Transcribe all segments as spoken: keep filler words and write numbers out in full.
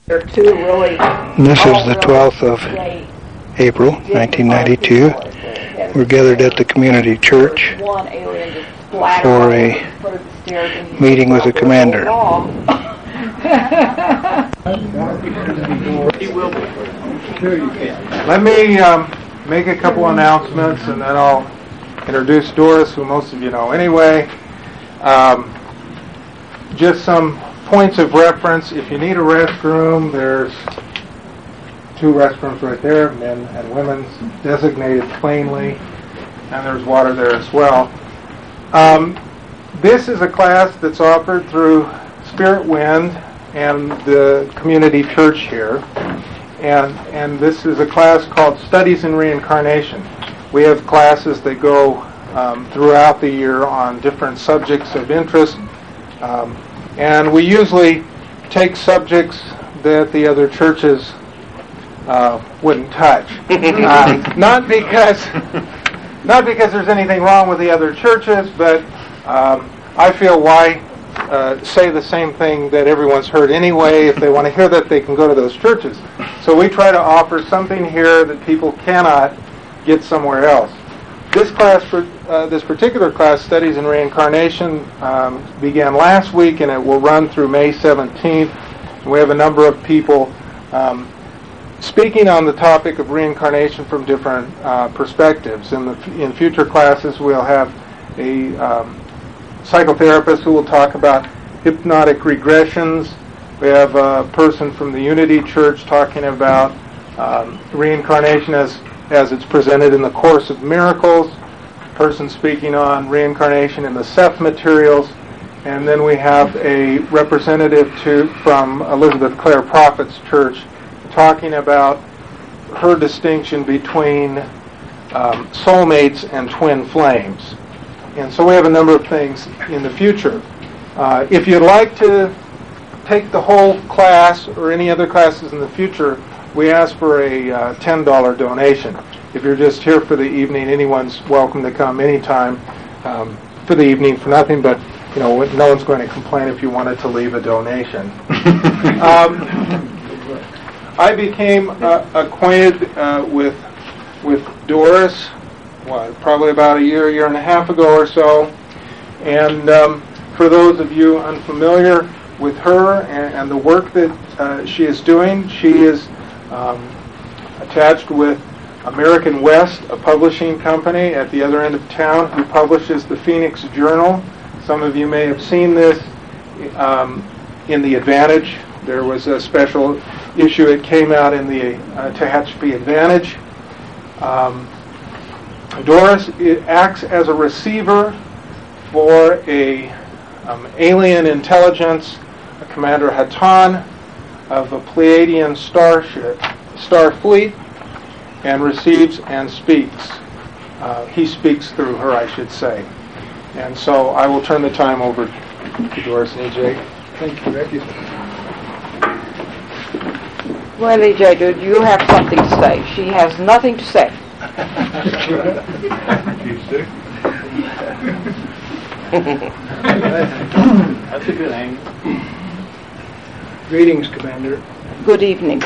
There are two really. This is the twelfth of April, nineteen ninety-two. We're gathered at the community church for a meeting with the commander. Let me um, make a couple announcements, and then I'll introduce Doris, who most of you know anyway. Um, just some points of reference. If you need a restroom, there's two restrooms right there, men and women's, designated plainly, and there's water there as well. Um, this is a class that's offered through Spirit Wind and the community church here, and and this is a class called Studies in Reincarnation. We have classes that go um, throughout the year on different subjects of interest, um, and we usually take subjects that the other churches uh, wouldn't touch. uh, not because not because there's anything wrong with the other churches, but um, I feel why uh, say the same thing that everyone's heard anyway. If they want to hear that, they can go to those churches. So we try to offer something here that people cannot get somewhere else. This class, for, uh, this particular class, Studies in Reincarnation, um, began last week, and it will run through May seventeenth. And we have a number of people um, speaking on the topic of reincarnation from different uh, perspectives. In the in future classes, we'll have a um, psychotherapist who will talk about hypnotic regressions. We have a person from the Unity Church talking about um, reincarnation as as it's presented in the Course of Miracles, a person speaking on reincarnation in the Seth materials, and then we have a representative to from Elizabeth Clare Prophet's church talking about her distinction between um, soulmates and twin flames. And so we have a number of things in the future. Uh, if you'd like to take the whole class or any other classes in the future, we ask for a uh, ten dollars donation. If you're just here for the evening, anyone's welcome to come anytime um, for the evening for nothing, but you know, no one's going to complain if you wanted to leave a donation. um, I became uh, acquainted uh, with with Doris, what, probably about a year, year and a half ago or so. And um, for those of you unfamiliar with her and, and the work that uh, she is doing, she is um, attached with American West, a publishing company at the other end of town, who publishes the Phoenix Journal. Some of you may have seen this um, in the Advantage. There was a special issue. It came out in the uh, Tehachapi Advantage. Um, Doris acts as a receiver for a um, alien intelligence, a Commander Hatan of a Pleiadian starship, star fleet, and receives and speaks. Uh, he speaks through her, I should say. And so I will turn the time over to Doris and E J. Thank you, Becky. Well, E J, do you have something to say? She has nothing to say. She's sick. That's a good angle. Greetings, Commander. Good evening.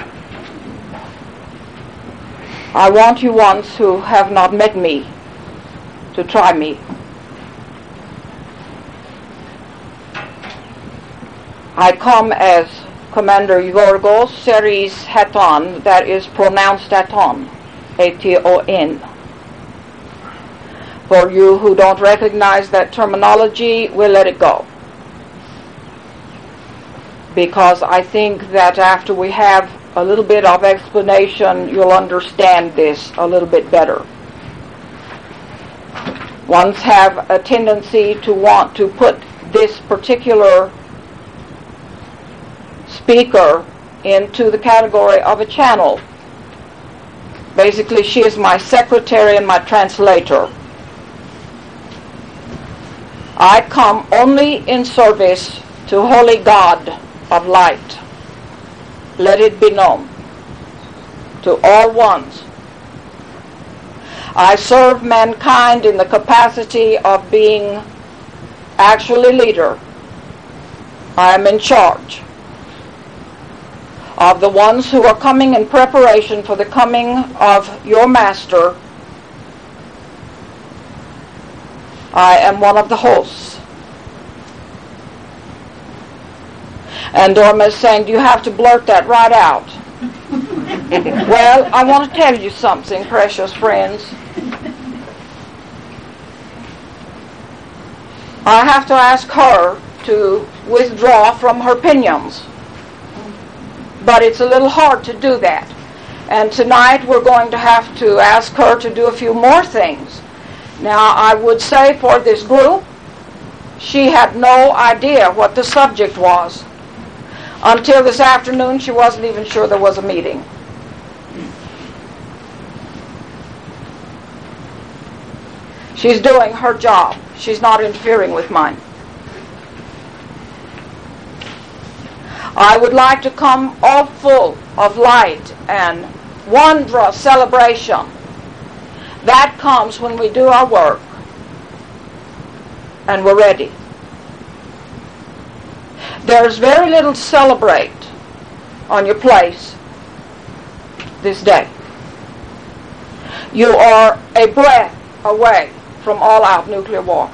I want you ones who have not met me to try me. I come as Commander Yorgos Series Haton, that is pronounced Haton, A T O N. For you who don't recognize that terminology, we'll let it go. Because I think that after we have a little bit of explanation, you'll understand this a little bit better. Ones have a tendency to want to put this particular speaker into the category of a channel. Basically, she is my secretary and my translator. I come only in service to Holy God of Light. Let it be known to all ones. I serve mankind in the capacity of being actually leader. I am in charge. of the ones who are coming in preparation for the coming of your Master, I am one of the hosts. And Dorma is saying, do you have to blurt that right out? Well, I want to tell you something, precious friends. I have to ask her to withdraw from her pinions. But it's a little hard to do that. And tonight we're going to have to ask her to do a few more things. Now, I would say for this group, she had no idea what the subject was. Until this afternoon, she wasn't even sure there was a meeting. She's doing her job. She's not interfering with mine. I would like to come all full of light and wondrous celebration. That comes when we do our work and we're ready. There's very little to celebrate on your place this day. You are a breath away from all-out nuclear war.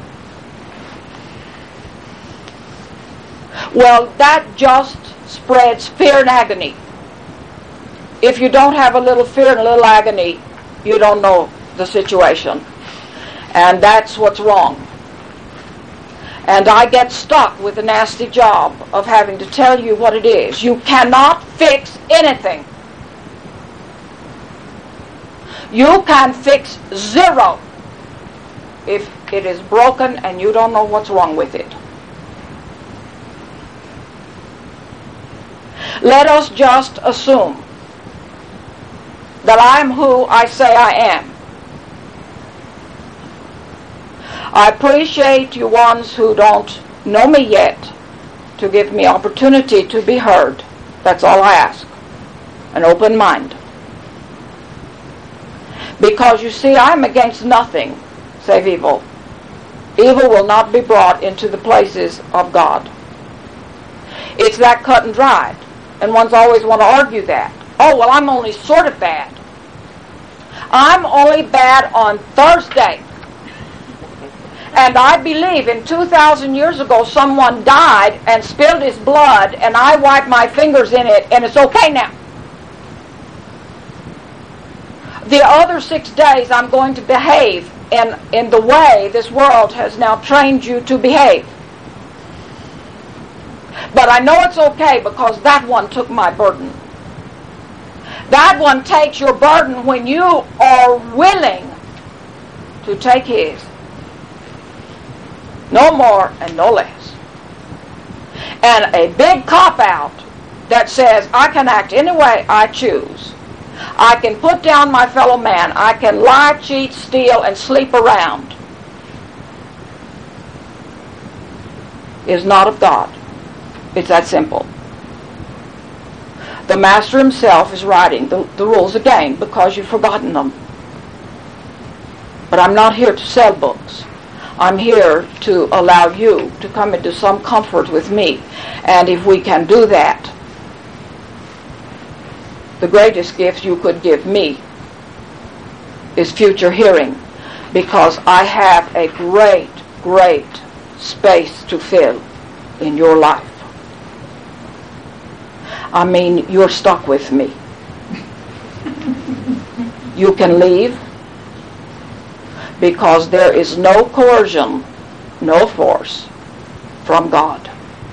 Well, that just spreads fear and agony. If you don't have a little fear and a little agony, you don't know the situation. And that's what's wrong. And I get stuck with the nasty job of having to tell you what it is. You cannot fix anything. You can fix zero if it is broken and you don't know what's wrong with it. Let us just assume that I am who I say I am. I appreciate you ones who don't know me yet to give me opportunity to be heard. That's all I ask. An open mind. Because you see, I'm against nothing save evil. Evil will not be brought into the places of God. It's that cut and dried. And ones always want to argue that. Oh, well, I'm only sort of bad. I'm only bad on Thursday. And I believe in two thousand years ago someone died and spilled his blood and I wiped my fingers in it and it's okay now. The other six days I'm going to behave in, in the way this world has now trained you to behave. But I know it's okay because that one took my burden. That one takes your burden when you are willing to take his. No more and no less. And a big cop-out that says I can act any way I choose. I can put down my fellow man. I can lie, cheat, steal, and sleep around. Is not of God. It's that simple. The Master himself is writing the, the rules again because you've forgotten them. But I'm not here to sell books. I'm here to allow you to come into some comfort with me. And if we can do that, the greatest gift you could give me is future hearing, because I have a great, great space to fill in your life. I mean, you're stuck with me. You can leave because there is no coercion, no force from God.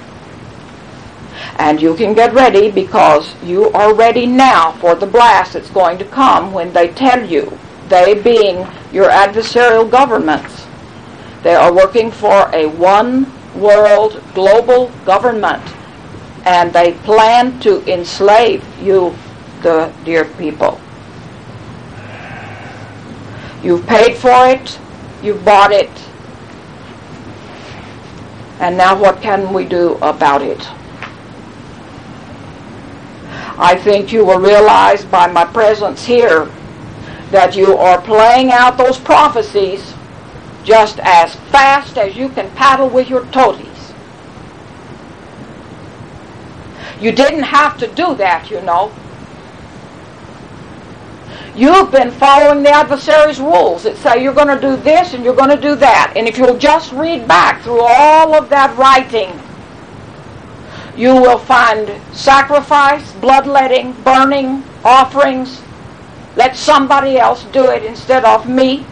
And you can get ready because you are ready now for the blast that's going to come when they tell you, they being your adversarial governments, they are working for a one world global government. And they plan to enslave you, the dear people. You've paid for it. You've bought it. And now what can we do about it? I think you will realize by my presence here that you are playing out those prophecies just as fast as you can paddle with your toadies. You didn't have to do that, you know. You've been following the adversary's rules that say you're going to do this and you're going to do that. And if you'll just read back through all of that writing, you will find sacrifice, bloodletting, burning, offerings. Let somebody else do it instead of me.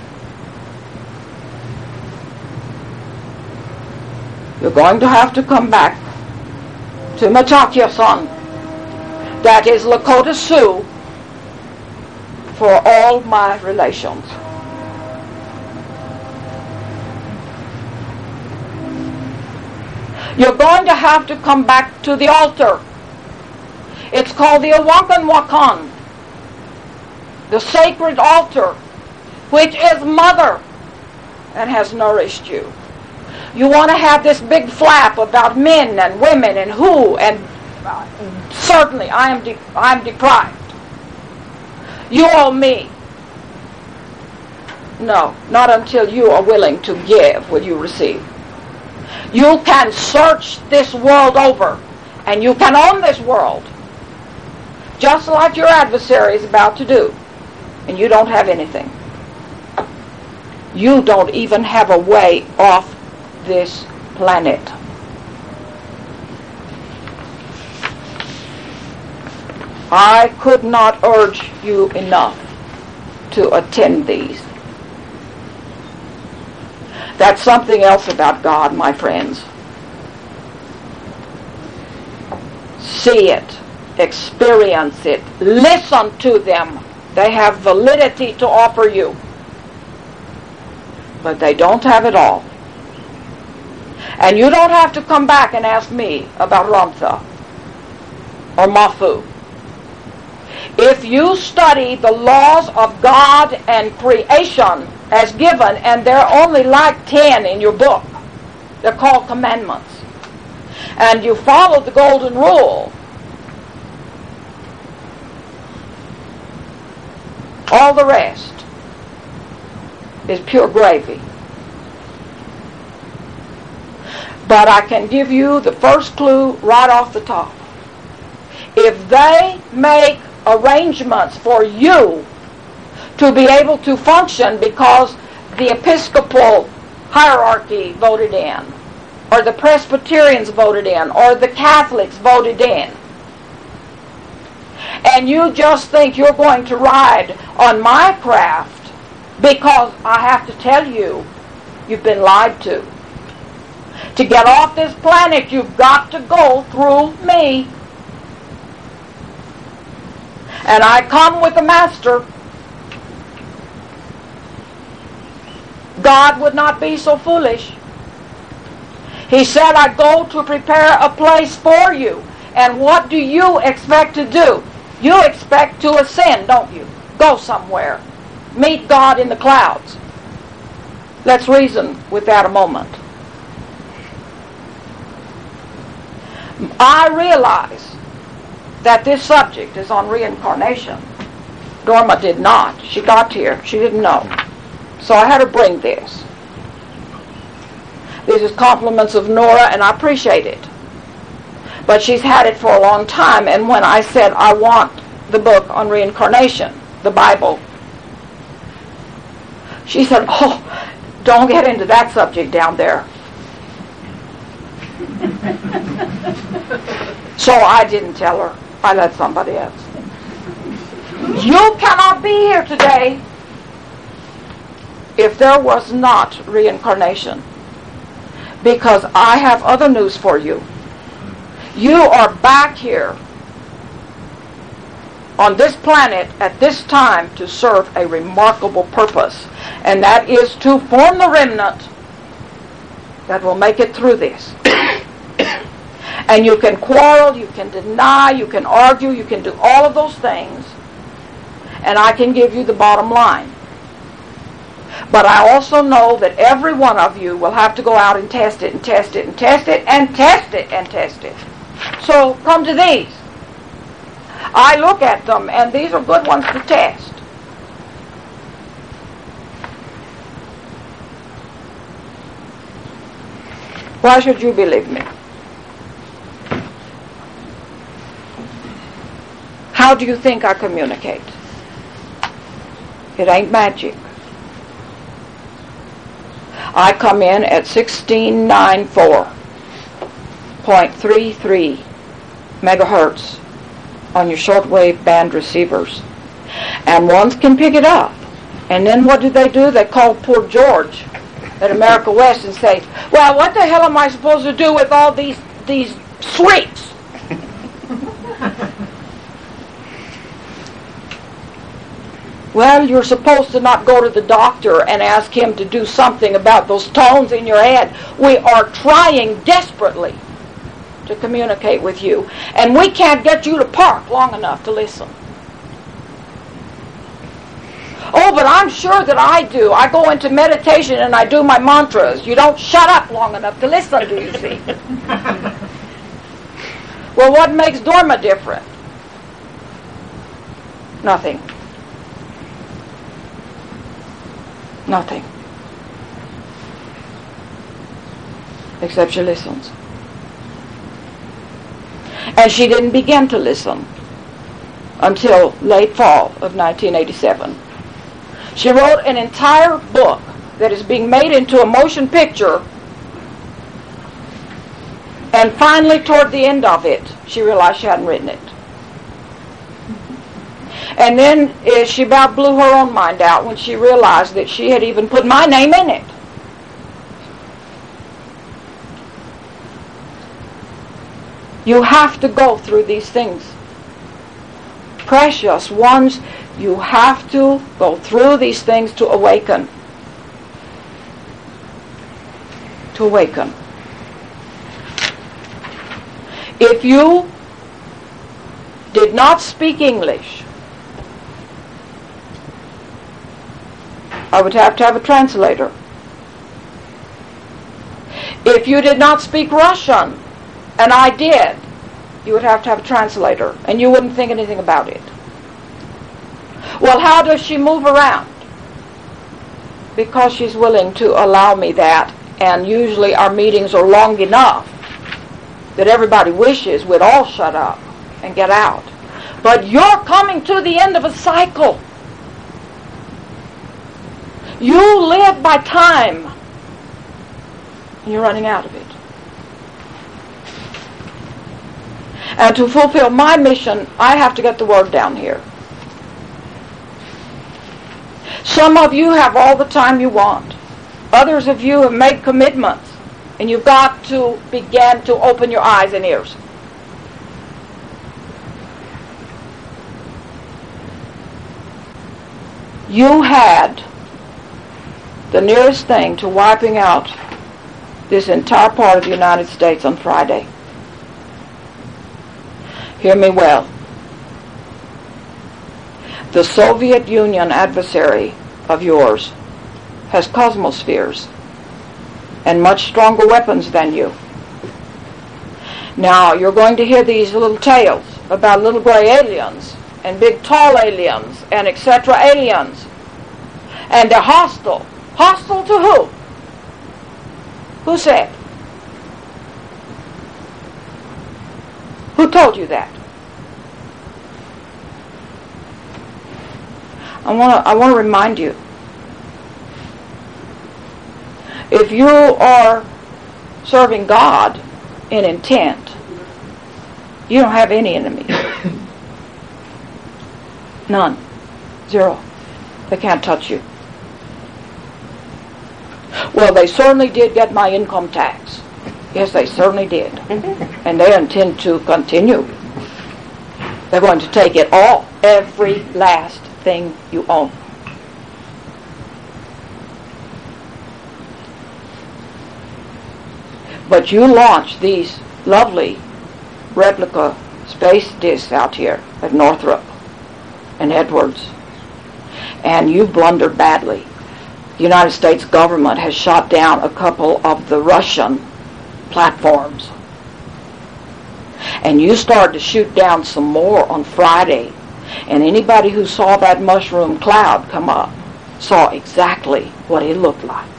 You're going to have to come back to Matakiason, that is Lakota Sioux, for all my relations. You're going to have to come back to the altar. It's called the Awakan Wakan, the sacred altar, which is mother and has nourished you. You want to have this big flap about men and women and who, and uh, certainly I am de- I'm deprived. You owe me. No, not until you are willing to give will you receive. You can search this world over, and you can own this world, just like your adversary is about to do, and you don't have anything. You don't even have a way off this planet. I could not urge you enough to attend these. That's something else about God, my friends. See it, experience it, listen to them. They have validity to offer you, but they don't have it all. And you don't have to come back and ask me about Ramtha or Mafu. If you study the laws of God and creation as given, and there are only like ten in your book, they're called commandments, and you follow the golden rule, all the rest is pure gravy. But I can give you the first clue right off the top. If they make arrangements for you to be able to function because the Episcopal hierarchy voted in, or the Presbyterians voted in, or the Catholics voted in, and you just think you're going to ride on my craft because I have to tell you, you've been lied to. To get off this planet, you've got to go through me. And I come with the Master. God would not be so foolish. He said, I go to prepare a place for you. And what do you expect to do? You expect to ascend, don't you? Go somewhere. Meet God in the clouds. Let's reason with that a moment. I realize that this subject is on reincarnation. Dorma did not. She got here. She didn't know. So I had her bring this. This is compliments of Nora, and I appreciate it. But she's had it for a long time, and when I said I want the book on reincarnation, the Bible, she said, oh, don't get into that subject down there. So I didn't tell her. I let somebody else. You cannot be here today if there was not reincarnation, because I have other news for you. You are back here on this planet at this time to serve a remarkable purpose, and that is to form the remnant that will make it through this. And you can quarrel, you can deny, you can argue, you can do all of those things, and I can give you the bottom line. But I also know that every one of you will have to go out and test it and test it and test it and test it and test it. So come to these. I look at them, and these are good ones to test. Why should you believe me? How do you think I communicate? It ain't magic. I come in at sixteen ninety-four point three three megahertz on your shortwave band receivers. And ones can pick it up. And then what do they do? They call poor George at America West and say, well, what the hell am I supposed to do with all these these sweets? Well, you're supposed to not go to the doctor and ask him to do something about those tones in your head. We are trying desperately to communicate with you, and we can't get you to park long enough to listen. Oh, but I'm sure that I do. I go into meditation and I do my mantras. You don't shut up long enough to listen, do you see? Well, what makes Dharma different? Nothing. Nothing. Except she listens. And she didn't begin to listen until late fall of nineteen eighty-seven. She wrote an entire book that is being made into a motion picture, and finally toward the end of it, she realized she hadn't written it. And then uh, she about blew her own mind out when she realized that she had even put my name in it. You have to go through these things. Precious ones, you have to go through these things to awaken. To awaken. If you did not speak English, I would have to have a translator. If you did not speak Russian, and I did, you would have to have a translator, and you wouldn't think anything about it. Well, how does she move around? Because she's willing to allow me that, and usually our meetings are long enough that everybody wishes we'd all shut up and get out. But you're coming to the end of a cycle. You live by time, and you're running out of it. And to fulfill my mission, I have to get the word down here. Some of you have all the time you want. Others of you have made commitments, and you've got to begin to open your eyes and ears. You had the nearest thing to wiping out this entire part of the United States on Friday. Hear me well. The Soviet Union adversary of yours has cosmospheres and much stronger weapons than you. Now, you're going to hear these little tales about little gray aliens and big tall aliens and et cetera aliens. And they're hostile. Hostile to who? Who said? Who told you that? I want to I want to remind you. If you are serving God in intent, you don't have any enemies. None. Zero. They can't touch you. Well, they certainly did get my income tax. Yes, they certainly did. And they intend to continue. They're going to take it all, every last thing you own. But you launch these lovely replica space discs out here at Northrop and Edwards, and you blundered badly. The United States government has shot down a couple of the Russian platforms. And you started to shoot down some more on Friday. And anybody who saw that mushroom cloud come up saw exactly what it looked like.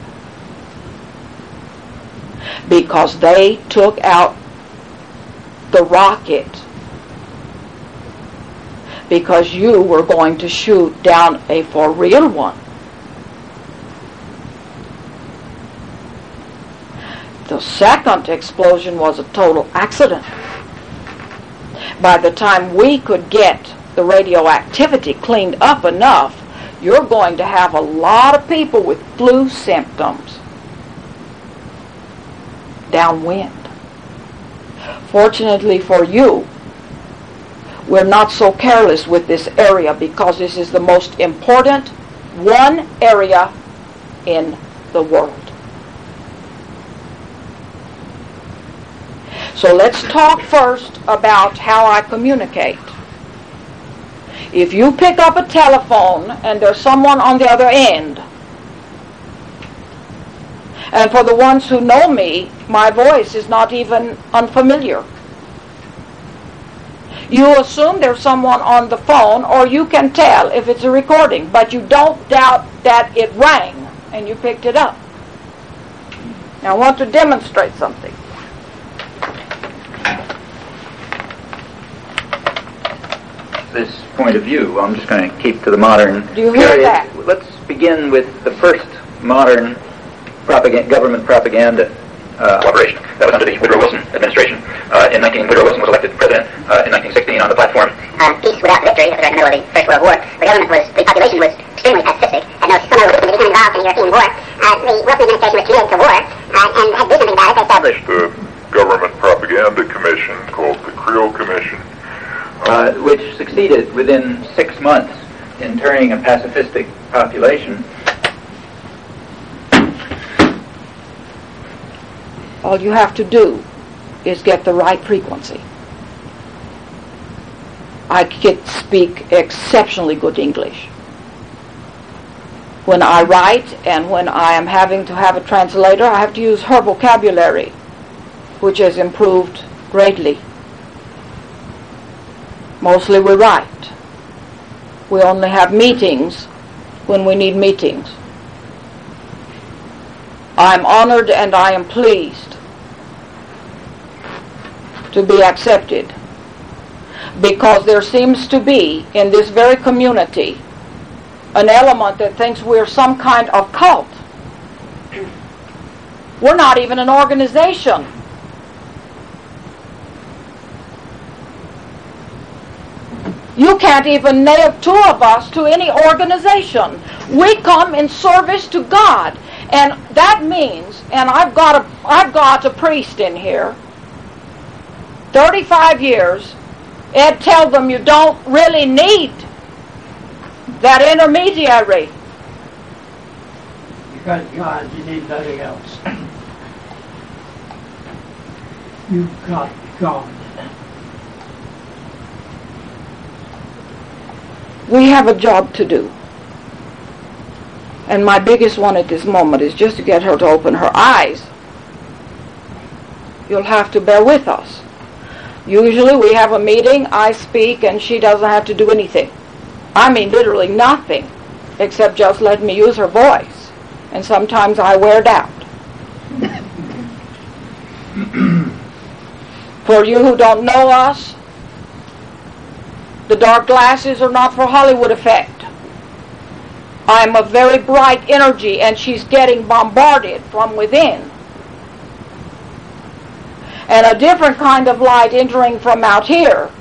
Because they took out the rocket because you were going to shoot down a for real one. The second explosion was a total accident. By the time we could get the radioactivity cleaned up enough, you're going to have a lot of people with flu symptoms downwind. Fortunately for you, we're not so careless with this area because this is the most important one area in the world. So let's talk first about how I communicate. If you pick up a telephone and there's someone on the other end, and for the ones who know me, my voice is not even unfamiliar. You assume there's someone on the phone, or you can tell if it's a recording, but you don't doubt that it rang and you picked it up. Now I want to demonstrate something. This point of view, I'm just going to keep to the modern Do you hear period. that? Let's begin with the first modern propaganda, government propaganda uh, operation that was under the Woodrow Wilson administration. Uh, in nineteen, Woodrow Wilson was elected president uh, in nineteen sixteen on the platform Um, peace without victory, that was right in the middle of the First World War. The government was, the population was extremely pacifistic, had no son of becoming involved in the European war. Uh, the Wilson administration was committed to war, uh, and had to do something about it. They established the Government Propaganda Commission, called the Creel Commission, uh, which succeeded within six months in turning a pacifistic population. All you have to do is get the right frequency. I can speak exceptionally good English. When I write and when I am having to have a translator, I have to use her vocabulary, which has improved greatly. Mostly we write. We only have meetings when we need meetings. I'm honored and I am pleased to be accepted, because there seems to be in this very community an element that thinks we're some kind of cult. We're not even an organization. You can't even nail two of us to any organization. We come in service to God. And that means, and I've got a, I've got a priest in here, thirty-five years, Ed, tell them you don't really need that intermediary. You got God, you need nothing else. You've got God. We have a job to do. And my biggest one at this moment is just to get her to open her eyes. You'll have to bear with us. Usually we have a meeting, I speak, and she doesn't have to do anything. I mean literally nothing, except just let me use her voice. And sometimes I wear it out. For you who don't know us, the dark glasses are not for Hollywood effect. I'm a very bright energy, and she's getting bombarded from within. And a different kind of light entering from out here.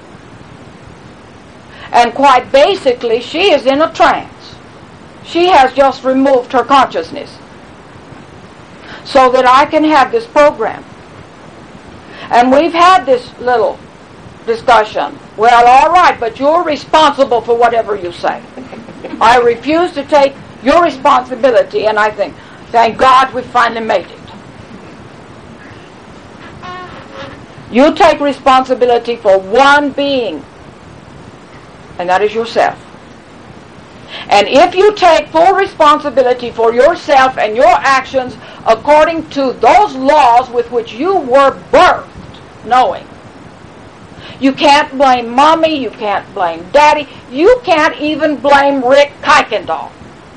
And quite basically, she is in a trance. She has just removed her consciousness so that I can have this program. And we've had this little discussion. Well, all right, but you're responsible for whatever you say. I refuse to take your responsibility, and I think, thank God we finally made it. You take responsibility for one being, and that is yourself. And if you take full responsibility for yourself and your actions according to those laws with which you were birthed, knowing, you can't blame Mommy, you can't blame Daddy, you can't even blame Rick Kuykendall.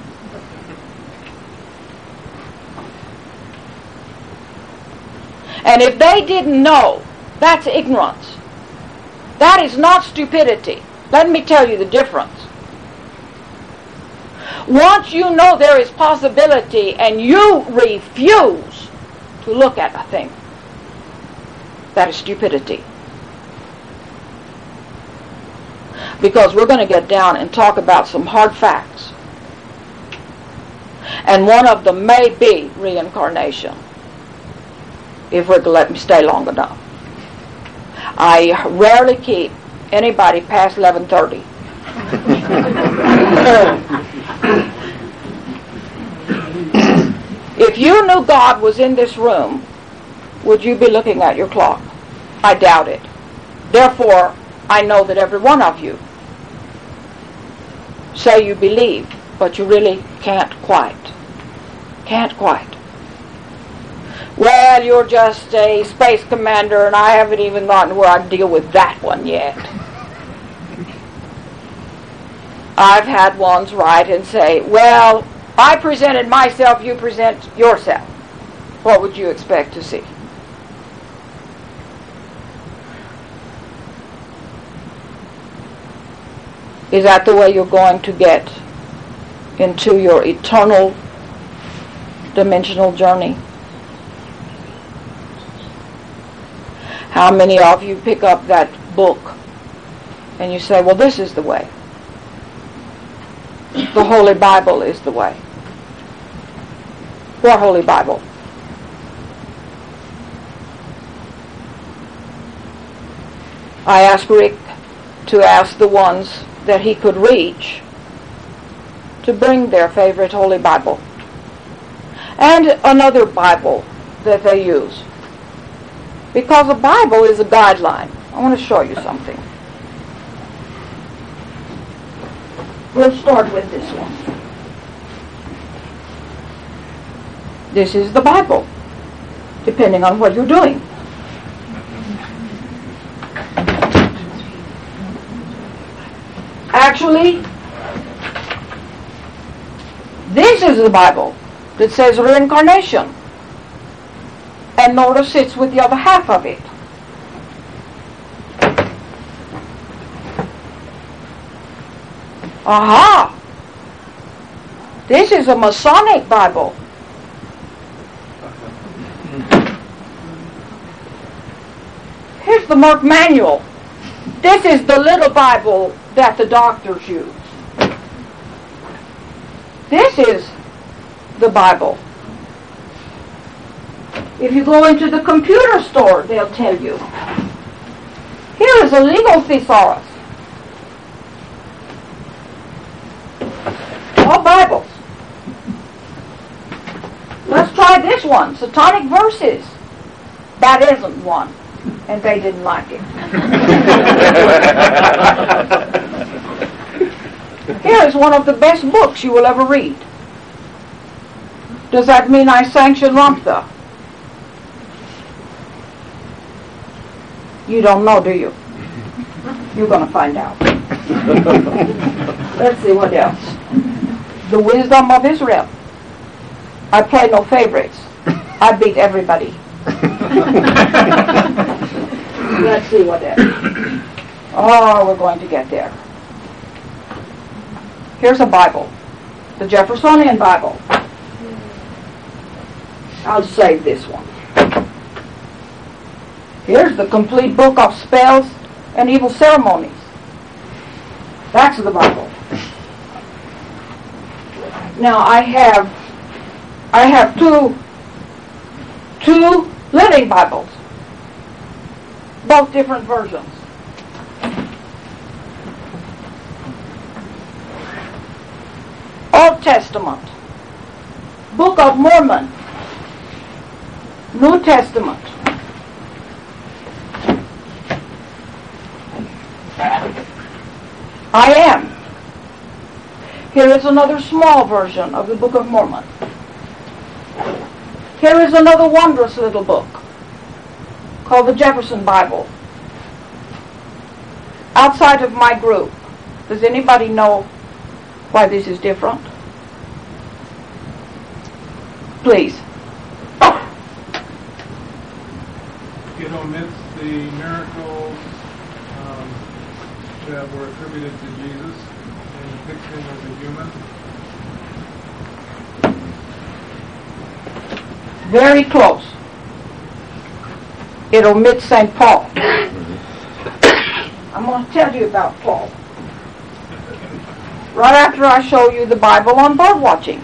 And if they didn't know, that's ignorance. That is not stupidity. Let me tell you the difference. Once you know there is possibility and you refuse to look at a thing, that is stupidity. Because we're going to get down and talk about some hard facts. And one of them may be reincarnation, if we're to let me stay long enough. I rarely keep anybody past eleven thirty. If you knew God was in this room, would you be looking at your clock? I doubt it. Therefore, I know that every one of you say you believe, but you really can't quite. Can't quite. Well, you're just a space commander, and I haven't even gotten where I deal with that one yet. I've had ones write and say, well, I presented myself, you present yourself. What would you expect to see? Is that the way you're going to get into your eternal dimensional journey? How many of you pick up that book and you say, well, this is the way. The Holy Bible is the way. What Holy Bible? I asked Rick to ask the ones that he could reach to bring their favorite Holy Bible and another Bible that they use, because a Bible is a guideline. I want to show you something. We'll start with this one. This is the Bible, depending on what you're doing. Actually, this is the Bible that says reincarnation. And notice it's with the other half of it. Aha! This is a Masonic Bible. Here's the Merck Manual. This is the little Bible that the doctors use. This is the Bible. If you go into the computer store, they'll tell you. Here is a legal thesaurus. All Bibles. Let's try this one, Satanic Verses. That isn't one, and they didn't like it. Here is one of the best books you will ever read. Does that mean I sanction Ramtha? You don't know, do you? You're going to find out. Let's see what else. The Wisdom of Israel. I play no favorites. I beat everybody. Let's see what else. Oh, we're going to get there. Here's a Bible. The Jeffersonian Bible. I'll save this one. Here's the complete book of spells and evil ceremonies. That's the Bible. Now I have I have two two living Bibles. Both different versions. Old Testament, Book of Mormon, New Testament. I am. Here is another small version of the Book of Mormon. Here is another wondrous little book called the Jefferson Bible. Outside of my group, does anybody know why this is different? Please. It omits the miracles, um, that were attributed to Jesus and depicts him as a human? Very close. It omits Saint Paul. I'm going to tell you about Paul. Right after I show you the Bible on bird watching.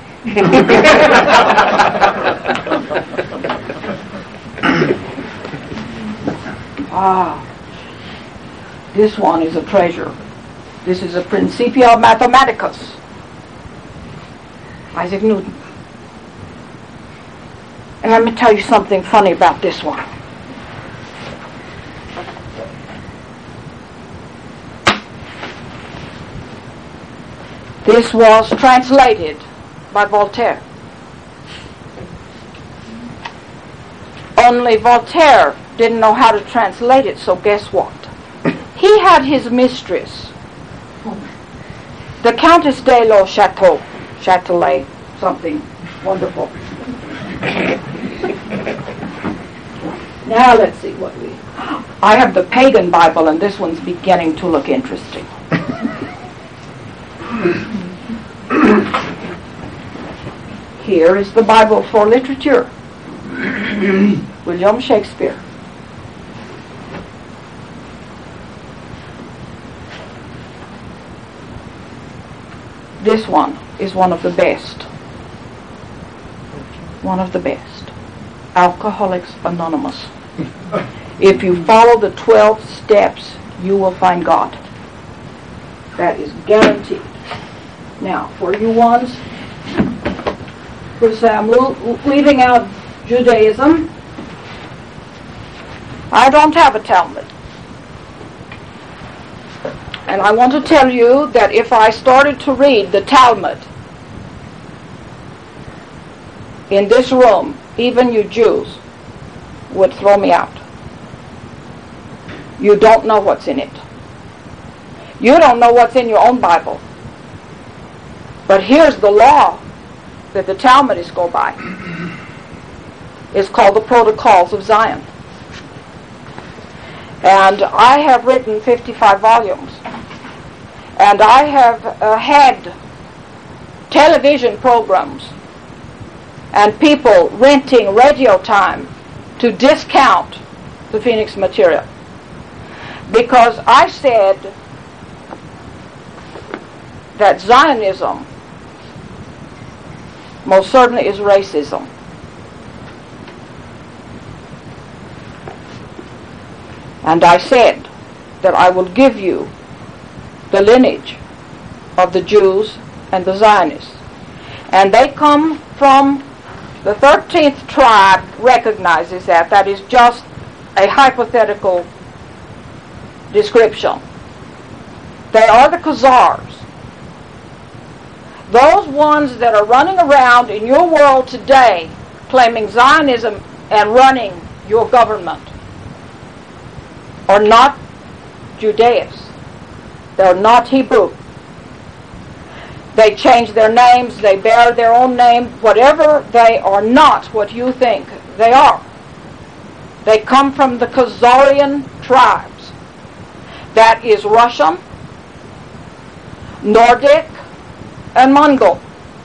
Ah, this one is a treasure. This is a Principia Mathematicus. Isaac Newton. And let me tell you something funny about this one. This was translated by Voltaire. Only Voltaire didn't know how to translate it, so guess what? He had his mistress, the Countess de la Château, Châtelet, something wonderful. Now let's see what we... I have the Pagan Bible, and this one's beginning to look interesting. Here is the Bible for literature. William Shakespeare. This one is one of the best. One of the best. Alcoholics Anonymous. If you follow the twelve steps, you will find God. That is guaranteed. Now, for you ones who say, I'm lo- leaving out Judaism, I don't have a Talmud. And I want to tell you that if I started to read the Talmud in this room, even you Jews would throw me out. You don't know what's in it. You don't know what's in your own Bible. But here's the law that the Talmudists go by. It's called the Protocols of Zion. And I have written fifty-five volumes. And I have uh, had television programs and people renting radio time to discount the Phoenix material. Because I said that Zionism most certainly is racism. And I said that I will give you the lineage of the Jews and the Zionists. And they come from the thirteenth tribe recognizes that. That is just a hypothetical description. They are the Khazars. Those ones that are running around in your world today claiming Zionism and running your government are not Judeans. They're not Hebrew. They change their names, they bear their own name, whatever, they are not what you think they are. They come from the Khazarian tribes. That is Russian, Nordic, and Mongol.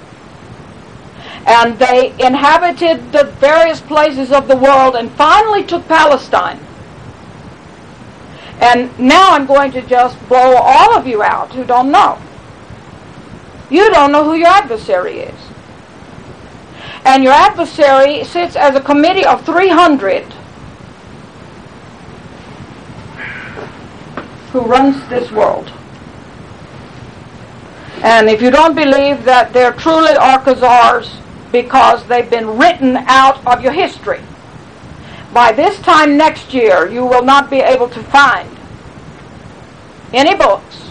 And they inhabited the various places of the world and finally took Palestine. And now I'm going to just blow all of you out who don't know. You don't know who your adversary is. And your adversary sits as a committee of three hundred who runs this world. And if you don't believe that there truly are Khazars because they've been written out of your history, by this time next year you will not be able to find any books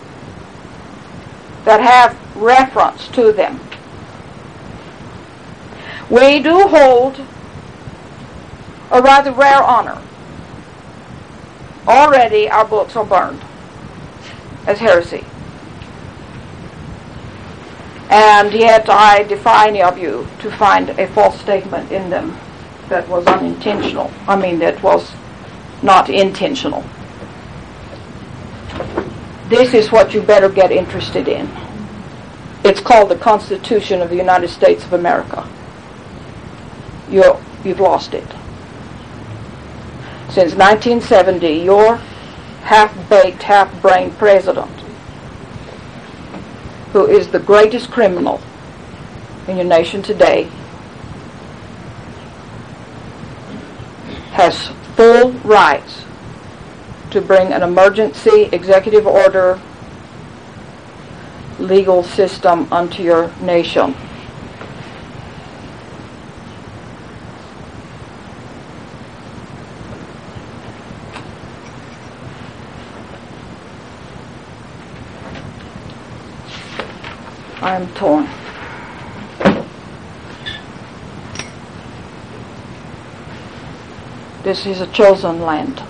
that have reference to them. We do hold a rather rare honor. Already our books are burned as heresy. And yet I defy any of you to find a false statement in them that was unintentional. I mean, that was not intentional. this is what you better get interested in. It's called the Constitution of the United States of America. You're, you've lost it. Since nineteen seventy, your half-baked, half-brained president, who is the greatest criminal in your nation today, has full rights to bring an emergency executive order legal system unto your nation. I am torn. This is a chosen land.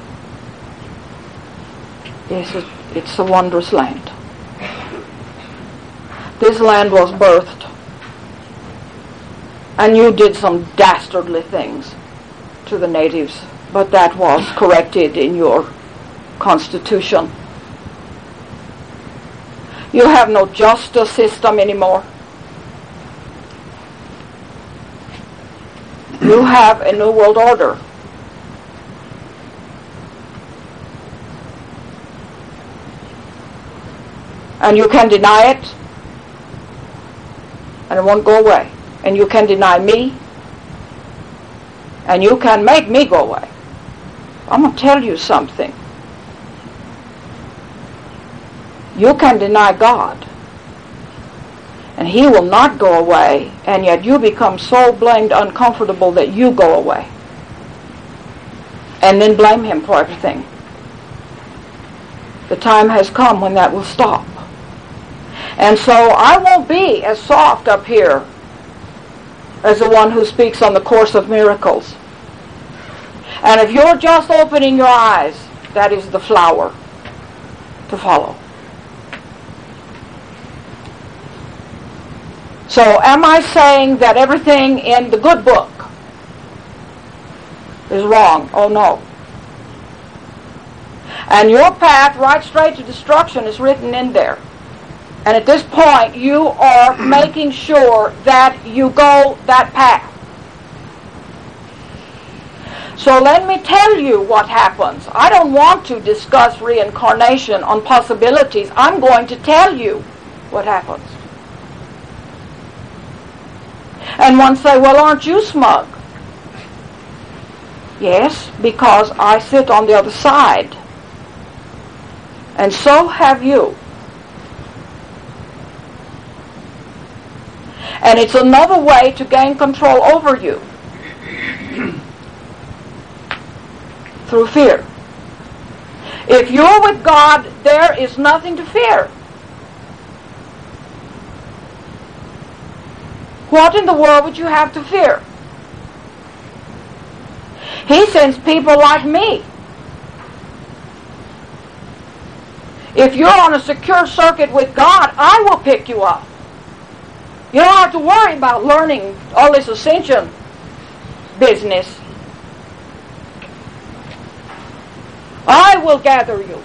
It's a, it's a wondrous land. This land was birthed, and you did some dastardly things to the natives, but that was corrected in your Constitution. You have no justice system anymore. You have a new world order. And you can deny it, and it won't go away. And you can deny me, and you can make me go away. I'm going to tell you something. You can deny God, and He will not go away, and yet you become so blamed uncomfortable that you go away. And then blame Him for everything. The time has come when that will stop. And so I won't be as soft up here as the one who speaks on the Course of Miracles. And if you're just opening your eyes, that is the flower to follow. So am I saying that everything in the good book is wrong? Oh no. And your path right straight to destruction is written in there. And at this point, you are making sure that you go that path. So let me tell you what happens. I don't want to discuss reincarnation on possibilities. I'm going to tell you what happens. And one say, well, aren't you smug? Yes, because I sit on the other side. And so have you. And it's another way to gain control over you. Through fear. If you're with God, there is nothing to fear. What in the world would you have to fear? He sends people like me. If you're on a secure circuit with God, I will pick you up. You don't have to worry about learning all this ascension business. I will gather you.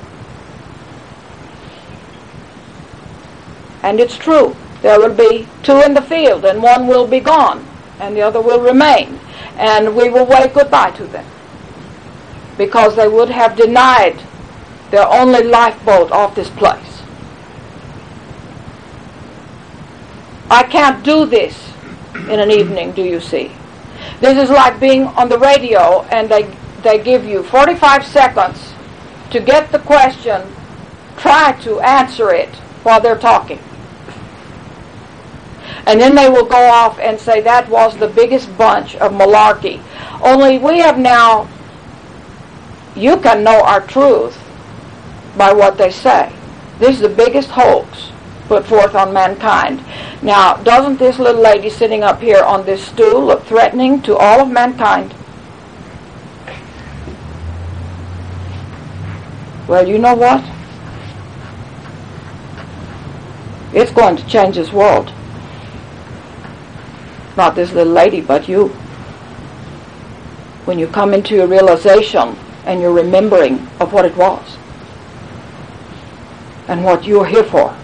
And it's true. There will be two in the field, and one will be gone, and the other will remain. And we will wave goodbye to them, because they would have denied their only lifeboat off this place. I can't do this in an evening, do you see? This is like being on the radio, and they, they give you forty-five seconds to get the question, try to answer it while they're talking. And then they will go off and say that was the biggest bunch of malarkey. Only we have now, you can know our truth by what they say. This is the biggest hoax put forth on mankind. Now, doesn't this little lady sitting up here on this stool look threatening to all of mankind? Well, you know what? It's going to change this world. Not this little lady, but you. When you come into your realization and your remembering of what it was. and what you're here for.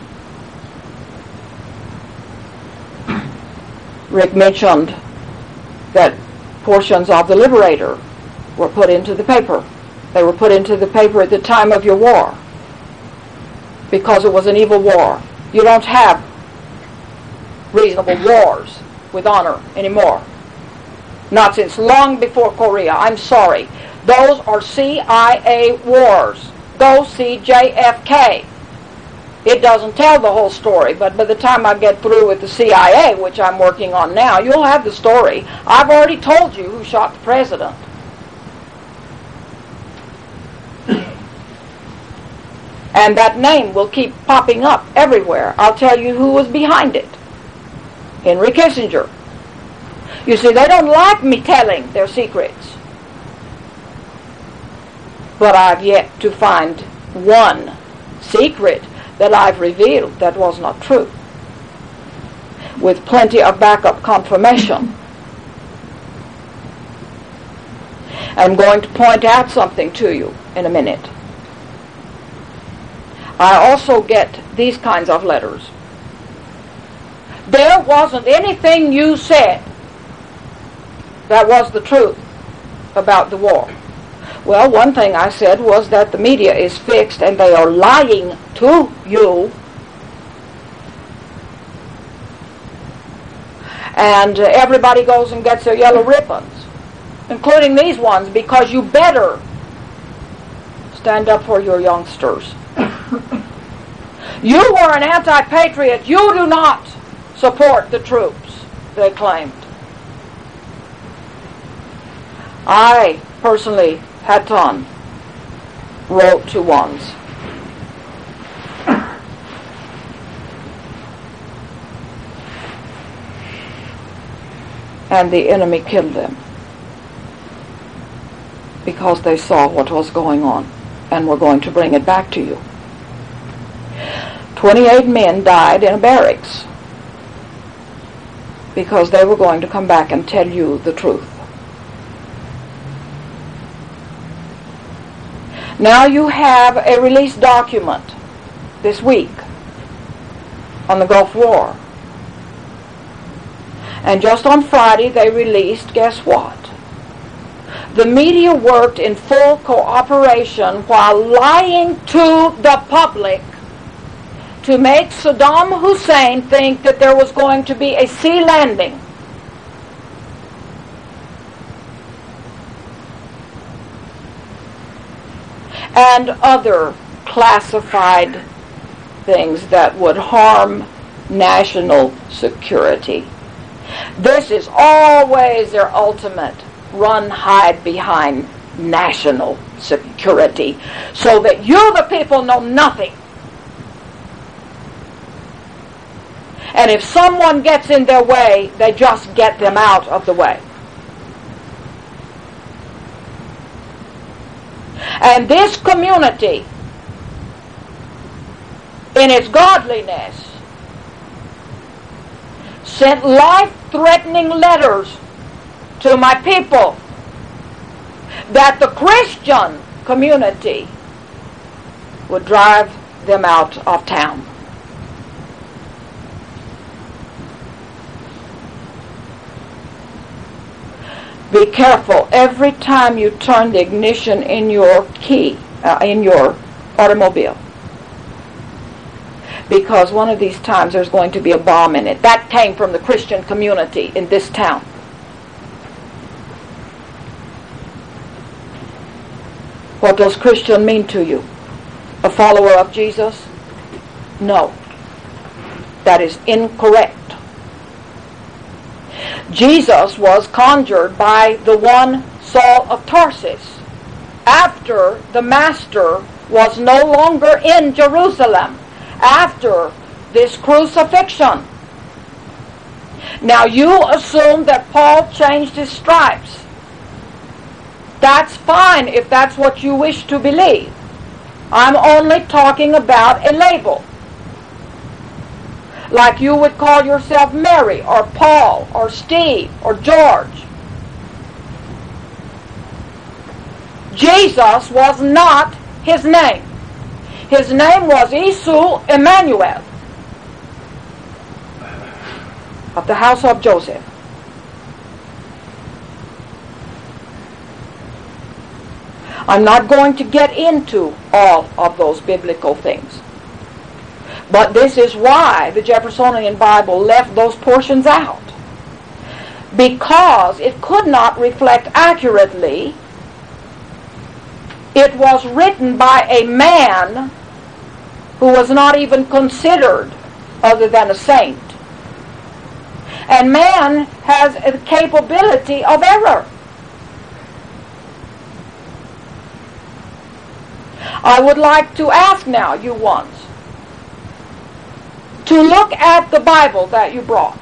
Rick mentioned that portions of the Liberator were put into the paper. They were put into the paper at the time of your war because it was an evil war. You don't have reasonable wars with honor anymore. Not since long before Korea. I'm sorry. Those are C I A wars. Go see J F K. It doesn't tell the whole story, but by the time I get through with the C I A, which I'm working on now, you'll have the story. I've already told you who shot the president. And that name will keep popping up everywhere. I'll tell you who was behind it. Henry Kissinger. You see, they don't like me telling their secrets. But I've yet to find one secret that I've revealed that was not true, with plenty of backup confirmation. I'm going to point out something to you in a minute. I also get these kinds of letters. There wasn't anything you said that was the truth about the war. Well, one thing I said was that the media is fixed and they are lying to you. And uh, everybody goes and gets their yellow ribbons, including these ones, because you better stand up for your youngsters. You were an anti-patriot. You do not support the troops, they claimed. I personally, Hatton, wrote to ones. And the enemy killed them because they saw what was going on and were going to bring it back to you. twenty-eight men died in a barracks because they were going to come back and tell you the truth. Now you have a release document this week on the Gulf War. And just on Friday they released, guess what? The media worked in full cooperation while lying to the public to make Saddam Hussein think that there was going to be a sea landing. And other classified things that would harm national security. This is always their ultimate run, hide behind national security, so that you, the people, know nothing. And if someone gets in their way, they just get them out of the way. And this community, in its godliness, sent life-threatening letters to my people that the Christian community would drive them out of town. Be careful every time you turn the ignition in your key, uh, in your automobile. Because one of these times there's going to be a bomb in it. That came from the Christian community in this town. What does Christian mean to you? A follower of Jesus? No. That is incorrect. Jesus was conjured by the one Saul of Tarsus after the Master was no longer in Jerusalem, after this crucifixion. Now you assume that Paul changed his stripes. That's fine if that's what you wish to believe. I'm only talking about a label. Like you would call yourself Mary or Paul or Steve or George. Jesus was not his name. His name was Esau Emmanuel of the house of Joseph. I'm not going to get into all of those biblical things. But this is why the Jeffersonian Bible left those portions out. Because it could not reflect accurately. It was written by a man who was not even considered other than a saint. And man has a capability of error. I would like to ask now, you ones, to look at the Bible that you brought.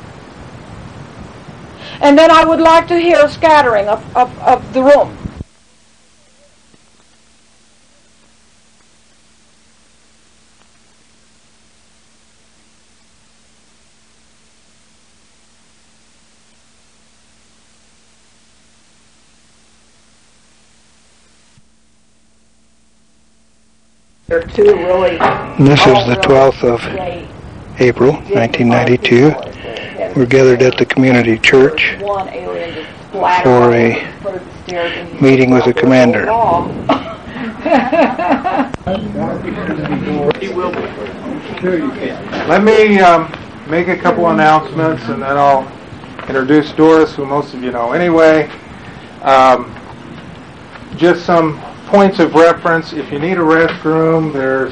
And then I would like to hear a scattering of, of, of the room. There are two really. This is the twelfth of April, nineteen ninety-two. We're gathered at the community church for a meeting with the commander. Let me um, make a couple announcements, and then I'll introduce Doris, who most of you know anyway. Um, just some points of reference. If you need a restroom, there's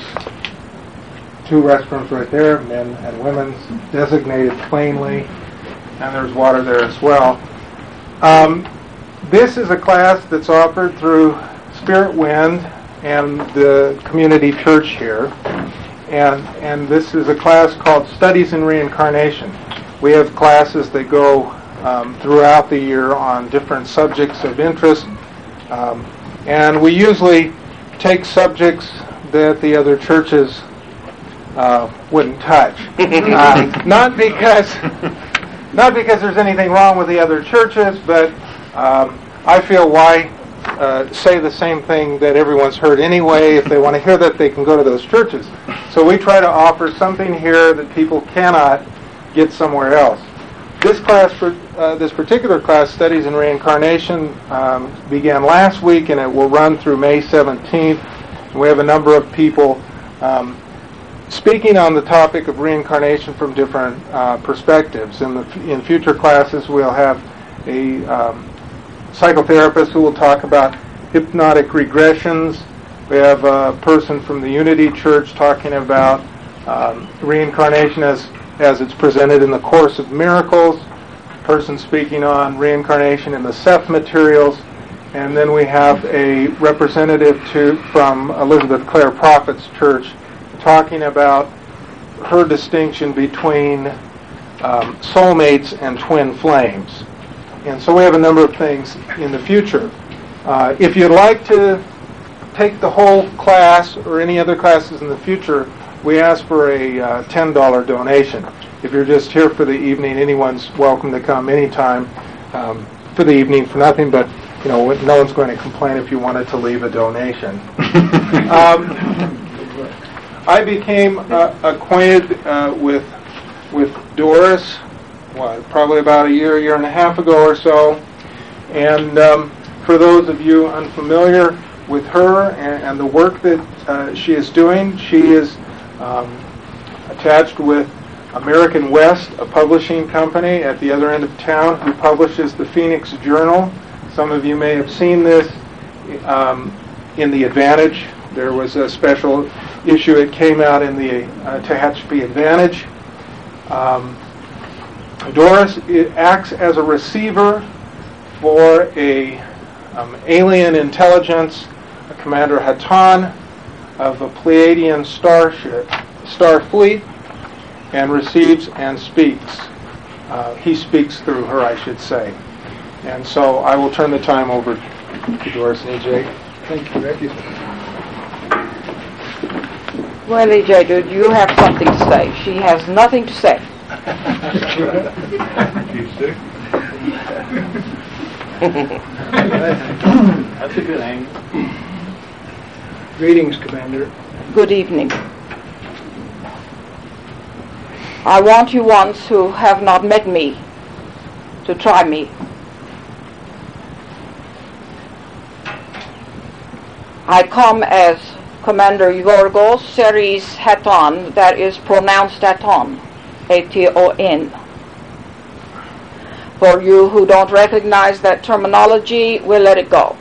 two restrooms right there, men and women's, designated plainly, and there's water there as well. Um, this is a class that's offered through Spirit Wind and the community church here, and and this is a class called Studies in Reincarnation. We have classes that go um, throughout the year on different subjects of interest. Um, And we usually take subjects that the other churches uh, wouldn't touch. Uh, not because, not because there's anything wrong with the other churches, but um, I feel why uh, say the same thing that everyone's heard anyway. If they want to hear that, they can go to those churches. So we try to offer something here that people cannot get somewhere else. This class, for, uh, this particular class, Studies in Reincarnation, um, began last week, and it will run through May seventeenth. And we have a number of people um, speaking on the topic of reincarnation from different uh, perspectives. In, the, in future classes, we'll have a um, psychotherapist who will talk about hypnotic regressions. We have a person from the Unity Church talking about um, reincarnation as as it's presented in the Course of Miracles, person speaking on reincarnation in the Seth materials, and then we have a representative to from Elizabeth Clare Prophet's church talking about her distinction between um, soulmates and twin flames. And so we have a number of things in the future. Uh, if you'd like to take the whole class or any other classes in the future, we ask for a uh, ten dollars donation. If you're just here for the evening, anyone's welcome to come anytime um, for the evening for nothing, but you know, no one's going to complain if you wanted to leave a donation. um, I became uh, acquainted uh, with with Doris, what, probably about a year, year and a half ago or so, and um, for those of you unfamiliar with her and, and the work that uh, she is doing, she is Um, attached with American West, a publishing company at the other end of town, who publishes the Phoenix Journal. Some of you may have seen this um, in the Advantage. There was a special issue. It came out in the uh, Tehachapi Advantage. Um, Doris it acts as a receiver for a um, alien intelligence, a Commander Hatan of a Pleiadian starship, star fleet, and receives and speaks. Uh, he speaks through her, I should say. And so I will turn the time over to Doris and E J. Thank you, Becky. Well, E J, do you have something to say? She has nothing to say. Keep sick. That's a good angle. Greetings, Commander. Good evening. I want you ones who have not met me to try me. I come as Commander Yorgos Seris Haton, that is pronounced Aton, A T O N. For you who don't recognize that terminology, we'll let it go.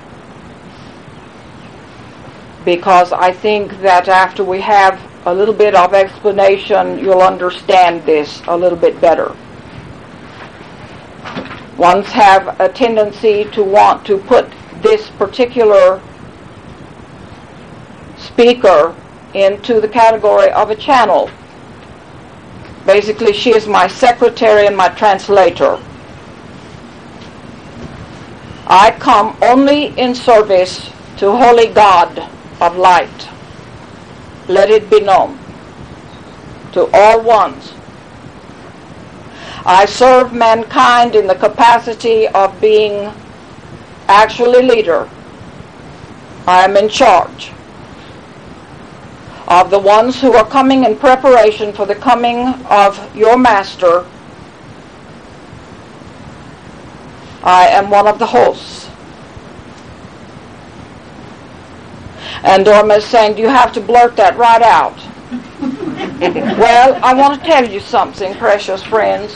Because I think that after we have a little bit of explanation, you'll understand this a little bit better. Ones have a tendency to want to put this particular speaker into the category of a channel. Basically, she is my secretary and my translator. I come only in service to Holy God of light. Let it be known to all ones. I serve mankind in the capacity of being actually leader. I am in charge of the ones who are coming in preparation for the coming of your master. I am one of the hosts. And Dorma is saying, do you have to blurt that right out? Well, I want to tell you something, precious friends.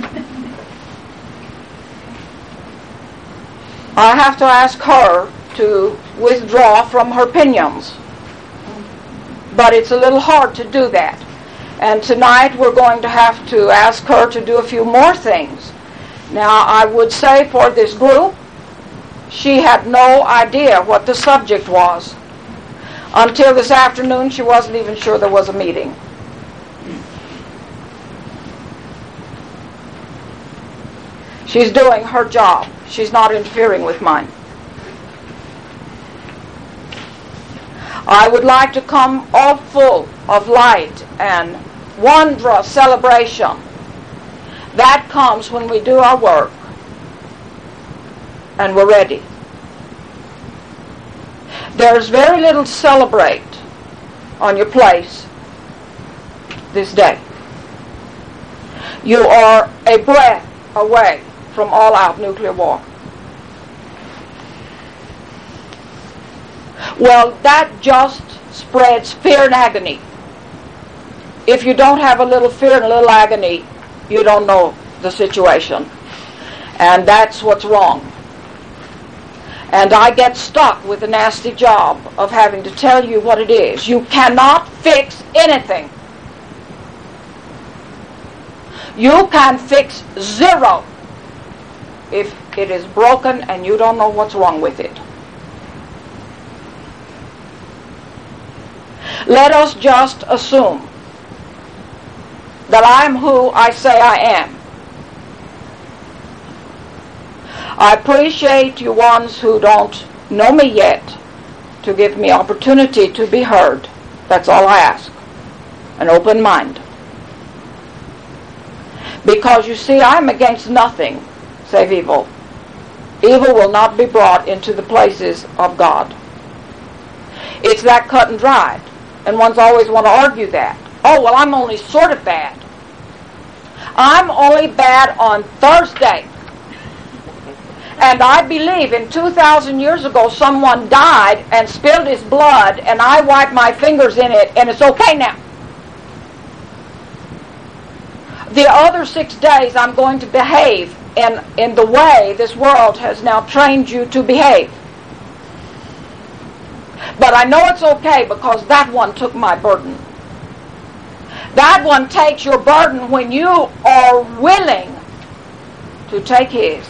I have to ask her to withdraw from her pinions. But it's a little hard to do that. And tonight we're going to have to ask her to do a few more things. Now, I would say for this group, she had no idea what the subject was. Until this afternoon, she wasn't even sure there was a meeting. She's doing her job. She's not interfering with mine. I would like to come all full of light and wondrous celebration. That comes when we do our work and we're ready. There's very little to celebrate on your place this day. You are a breath away from all-out nuclear war. Well, that just spreads fear and agony. If you don't have a little fear and a little agony, you don't know the situation. And that's what's wrong. And I get stuck with the nasty job of having to tell you what it is. You cannot fix anything. You can fix zero if it is broken and you don't know what's wrong with it. Let us just assume that I'm who I say I am. I appreciate you ones who don't know me yet to give me opportunity to be heard. That's all I ask. An open mind. Because you see, I'm against nothing save evil. Evil will not be brought into the places of God. It's that cut and dried. And ones always want to argue that. Oh, well, I'm only sort of bad. I'm only bad on Thursday. And I believe in two thousand years ago someone died and spilled his blood and I wiped my fingers in it and it's okay now. The other six days I'm going to behave in, in the way this world has now trained you to behave. But I know it's okay because that one took my burden. That one takes your burden when you are willing to take his.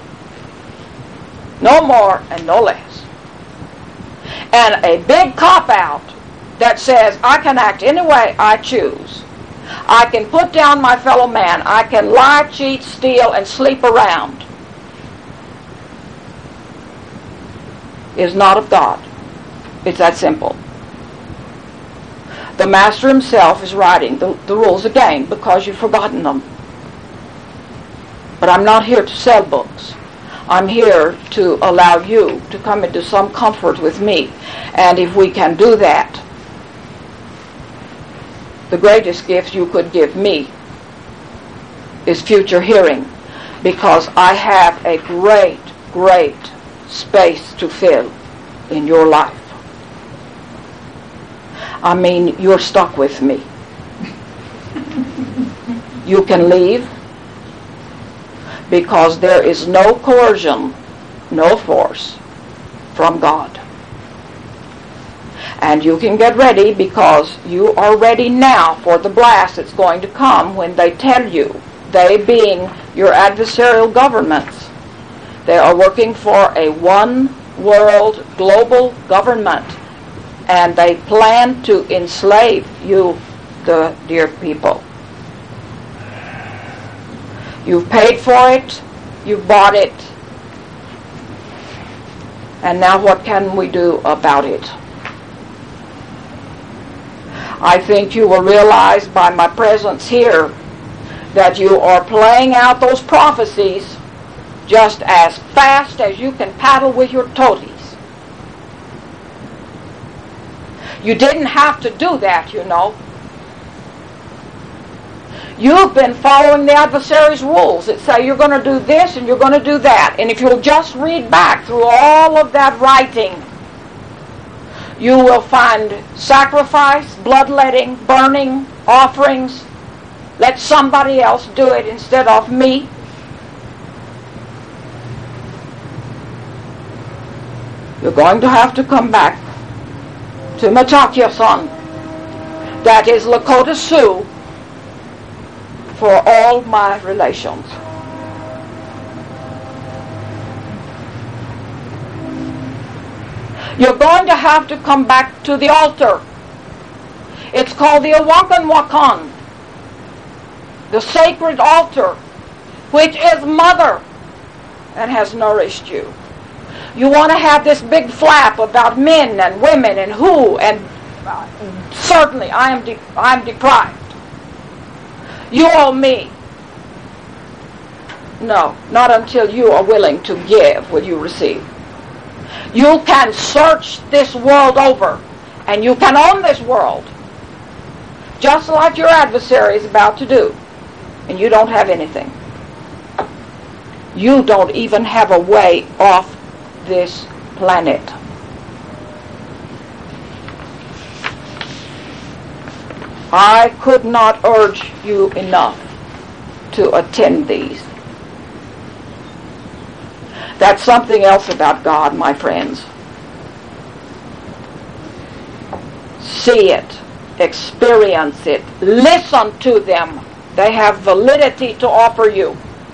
No more and no less. And a big cop-out that says I can act any way I choose. I can put down my fellow man. I can lie, cheat, steal, and sleep around. Is not of God. It's that simple. The Master himself is writing the, the rules again because you've forgotten them. But I'm not here to sell books. I'm here to allow you to come into some comfort with me. And if we can do that, the greatest gift you could give me is future hearing, because I have a great, great space to fill in your life. I mean, you're stuck with me. You can leave, because there is no coercion, no force from God. And you can get ready, because you are ready now for the blast that's going to come when they tell you, they being your adversarial governments, they are working for a one world global government, and they plan to enslave you, the dear people. You've paid for it, you've bought it, and now what can we do about it? I think you will realize by my presence here that you are playing out those prophecies just as fast as you can paddle with your toadies. You didn't have to do that, you know. You've been following the adversary's rules that say you're going to do this and you're going to do that. And if you'll just read back through all of that writing, you will find sacrifice, bloodletting, burning, offerings. Let somebody else do it instead of me. You're going to have to come back to Matakyason, that is Lakota Sioux, for all my relations. You're going to have to come back to the altar. It's called the Awakan Wakan, the sacred altar, which is mother and has nourished you. You want to have this big flap about men and women and who, and uh, certainly I am de- I'm deprived. You owe me. No, not until you are willing to give will you receive. You can search this world over, and you can own this world, just like your adversary is about to do, and you don't have anything. You don't even have a way off this planet. I could not urge you enough to attend these. That's something else about God, my friends. See it, experience it, listen to them. They have validity to offer you,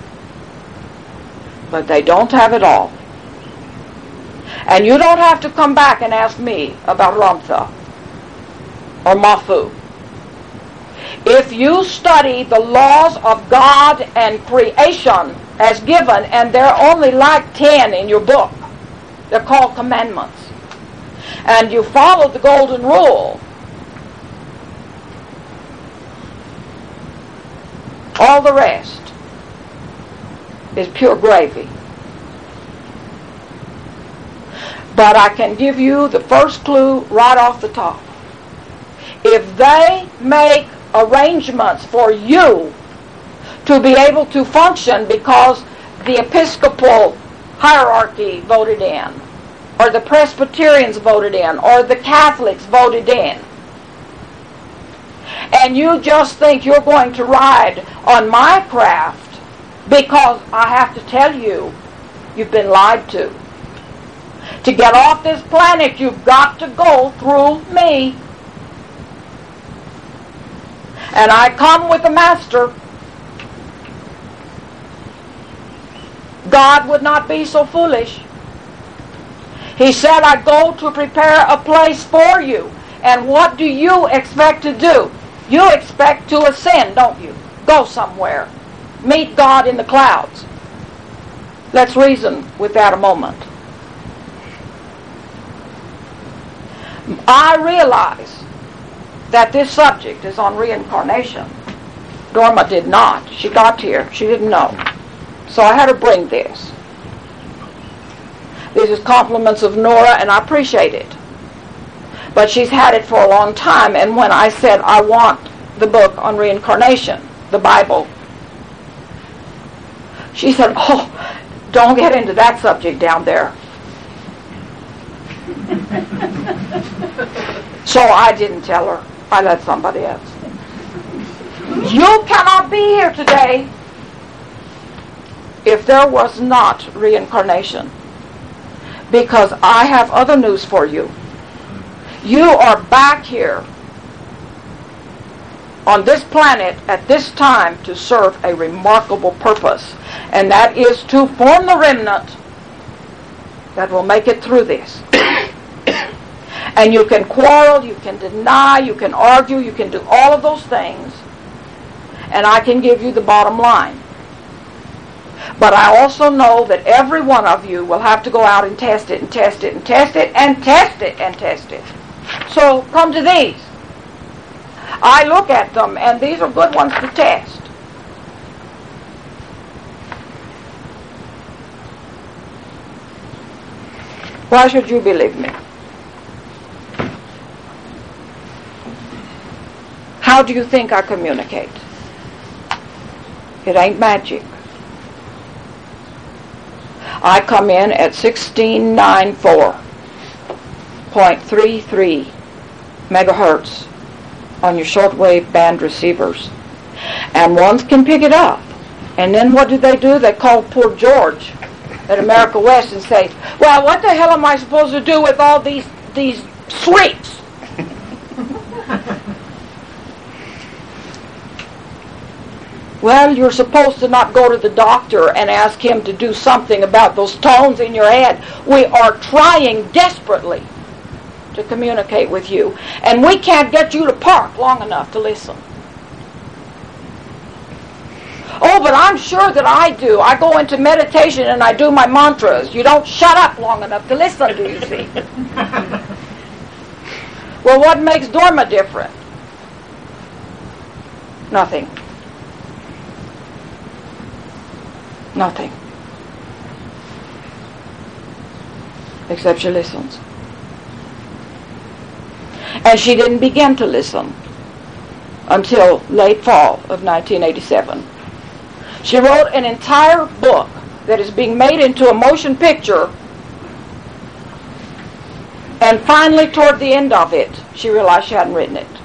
but they don't have it all. And you don't have to come back and ask me about Ramtha or Mafu. If you study the laws of God and creation as given, and there are only like ten in your book, they're called commandments, and you follow the golden rule, all the rest is pure gravy. But I can give you the first clue right off the top. If they make arrangements for you to be able to function because the Episcopal hierarchy voted in, or the Presbyterians voted in, or the Catholics voted in, and you just think you're going to ride on my craft, because I have to tell you, you've been lied to. To get off this planet, you've got to go through me. And I come with the Master. God would not be so foolish. He said, I go to prepare a place for you. And what do you expect to do? You expect to ascend, don't you? Go somewhere. Meet God in the clouds. Let's reason with that a moment. I realize that this subject is on reincarnation. Dorma did not. She got here. She didn't know. So I had to bring this. This is compliments of Nora, and I appreciate it. But she's had it for a long time, and when I said I want the book on reincarnation, the Bible, she said, oh, don't get into that subject down there. So I didn't tell her. I let somebody else. You cannot be here today if there was not reincarnation, because I have other news for you. You are back here on this planet at this time to serve a remarkable purpose, and that is to form the remnant that will make it through this. And you can quarrel, you can deny, you can argue, you can do all of those things, and I can give you the bottom line. But I also know that every one of you will have to go out and test it and test it and test it and test it and test it. So come to these. I look at them, and these are good ones to test. Why should you believe me? How do you think I communicate? It ain't magic. I come in at sixteen ninety-four point three three megahertz on your shortwave band receivers. And ones can pick it up. And then what do they do? They call poor George at America West and say, well, what the hell am I supposed to do with all these these sweets? Well, you're supposed to not go to the doctor and ask him to do something about those tones in your head. We are trying desperately to communicate with you, and we can't get you to park long enough to listen. Oh, but I'm sure that I do. I go into meditation and I do my mantras. You don't shut up long enough to listen, do you see? Well, what makes Dharma different? Nothing. Nothing. Except she listens. And she didn't begin to listen until late fall of nineteen eighty-seven. She wrote an entire book that is being made into a motion picture, and finally toward the end of it, she realized she hadn't written it.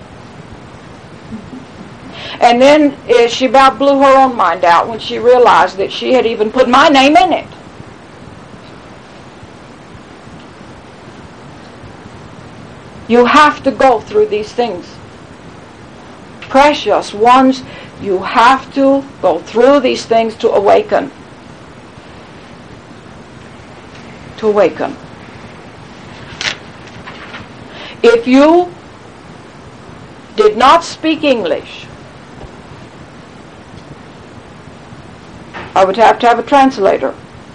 And then uh, she about blew her own mind out when she realized that she had even put my name in it. You have to go through these things. Precious ones, you have to go through these things to awaken. To awaken. If you did not speak English, I would have to have a translator.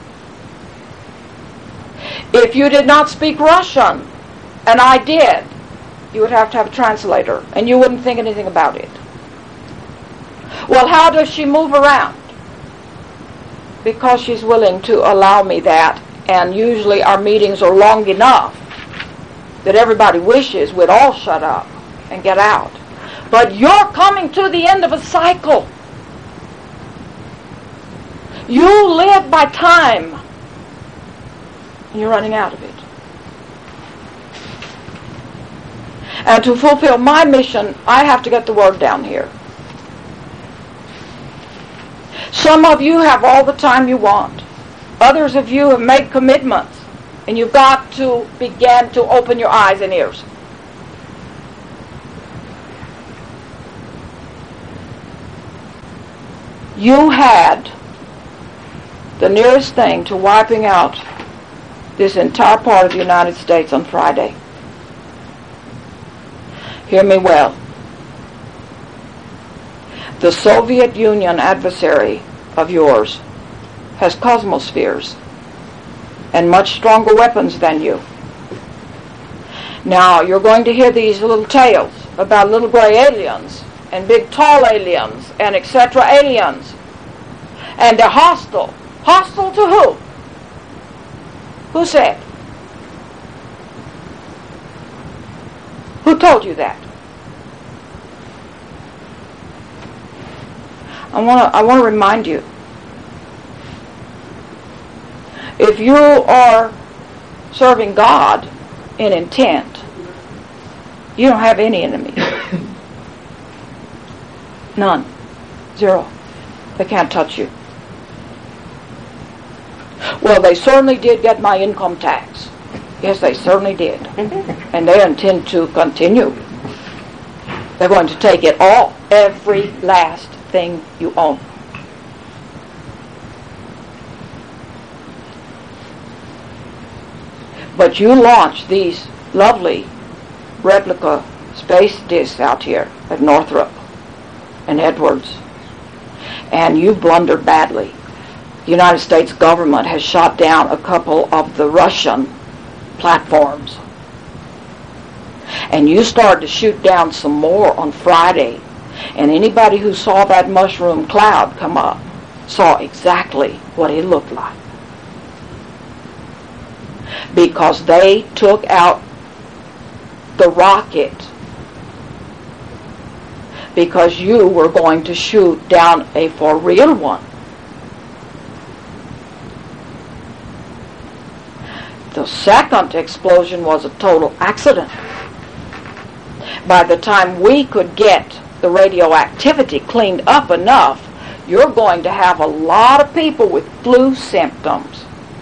If you did not speak Russian, and I did, you would have to have a translator, and you wouldn't think anything about it. Well, how does she move around? Because she's willing to allow me that, and usually our meetings are long enough that everybody wishes we'd all shut up and get out. But you're coming to the end of a cycle. You live by time, and you're running out of it. And to fulfill my mission, I have to get the word down here. Some of you have all the time you want. Others of you have made commitments, and you've got to begin to open your eyes and ears. You had the nearest thing to wiping out this entire part of the United States on Friday. Hear me well. The Soviet Union adversary of yours has cosmospheres and much stronger weapons than you. Now, you're going to hear these little tales about little gray aliens and big tall aliens and et cetera aliens. And they're hostile. Hostile to who? Who said? Who told you that? I want to I want to remind you. If you are serving God in intent, you don't have any enemies. None. Zero. They can't touch you. Well, they certainly did get my income tax. Yes, they certainly did. And they intend to continue. They're going to take it all, every last thing you own. But you launch these lovely replica space discs out here at Northrop and Edwards, and you blundered badly. The United States government has shot down a couple of the Russian platforms. And you started to shoot down some more on Friday. And anybody who saw that mushroom cloud come up saw exactly what it looked like. Because they took out the rocket because you were going to shoot down a for real one. The second explosion was a total accident. By the time we could get the radioactivity cleaned up enough, you're going to have a lot of people with flu symptoms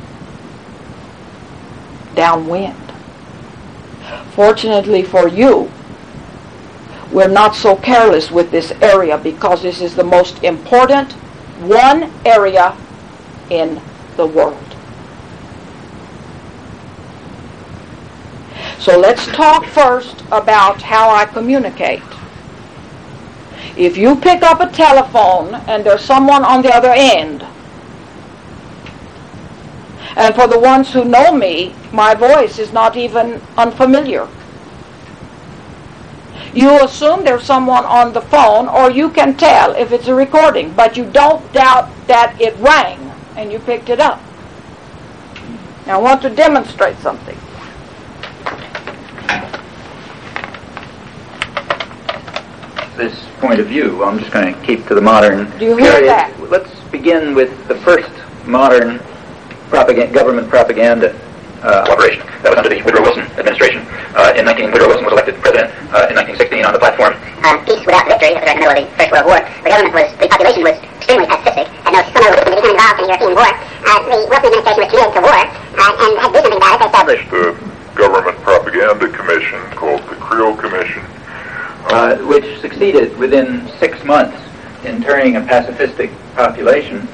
downwind. Fortunately for you, we're not so careless with this area because this is the most important one area in the world. So let's talk first about how I communicate. If you pick up a telephone and there's someone on the other end, and for the ones who know me, my voice is not even unfamiliar. You assume there's someone on the phone, or you can tell if it's a recording, but you don't doubt that it rang and you picked it up. Now I want to demonstrate something. This point of view, I'm just going to keep to the modern Do you hear period. that? Let's begin with the first modern propaganda, government propaganda uh, operation. That was under the Woodrow Wilson administration. Uh, in nineteen, Woodrow Wilson was elected president uh, in nineteen sixteen on the platform. Um, peace without victory, right in the middle of the First World War. The government was, the population was extremely pacifistic, had no summer to become involved in the European war. Uh, the Wilson administration was committed to war, uh, and had done something about it. They established The Government Propaganda Commission, called the Creel Commission, Uh, which succeeded within six months in turning a pacifistic population.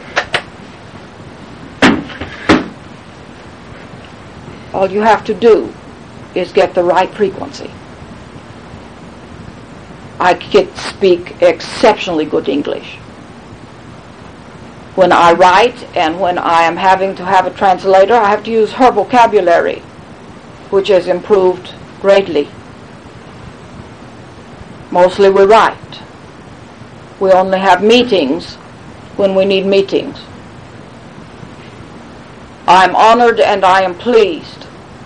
All you have to do is get the right frequency. I can speak exceptionally good English. When I write and when I am having to have a translator, I have to use her vocabulary, which has improved greatly. Mostly we write. We only have meetings when we need meetings. I'm honored and I am pleased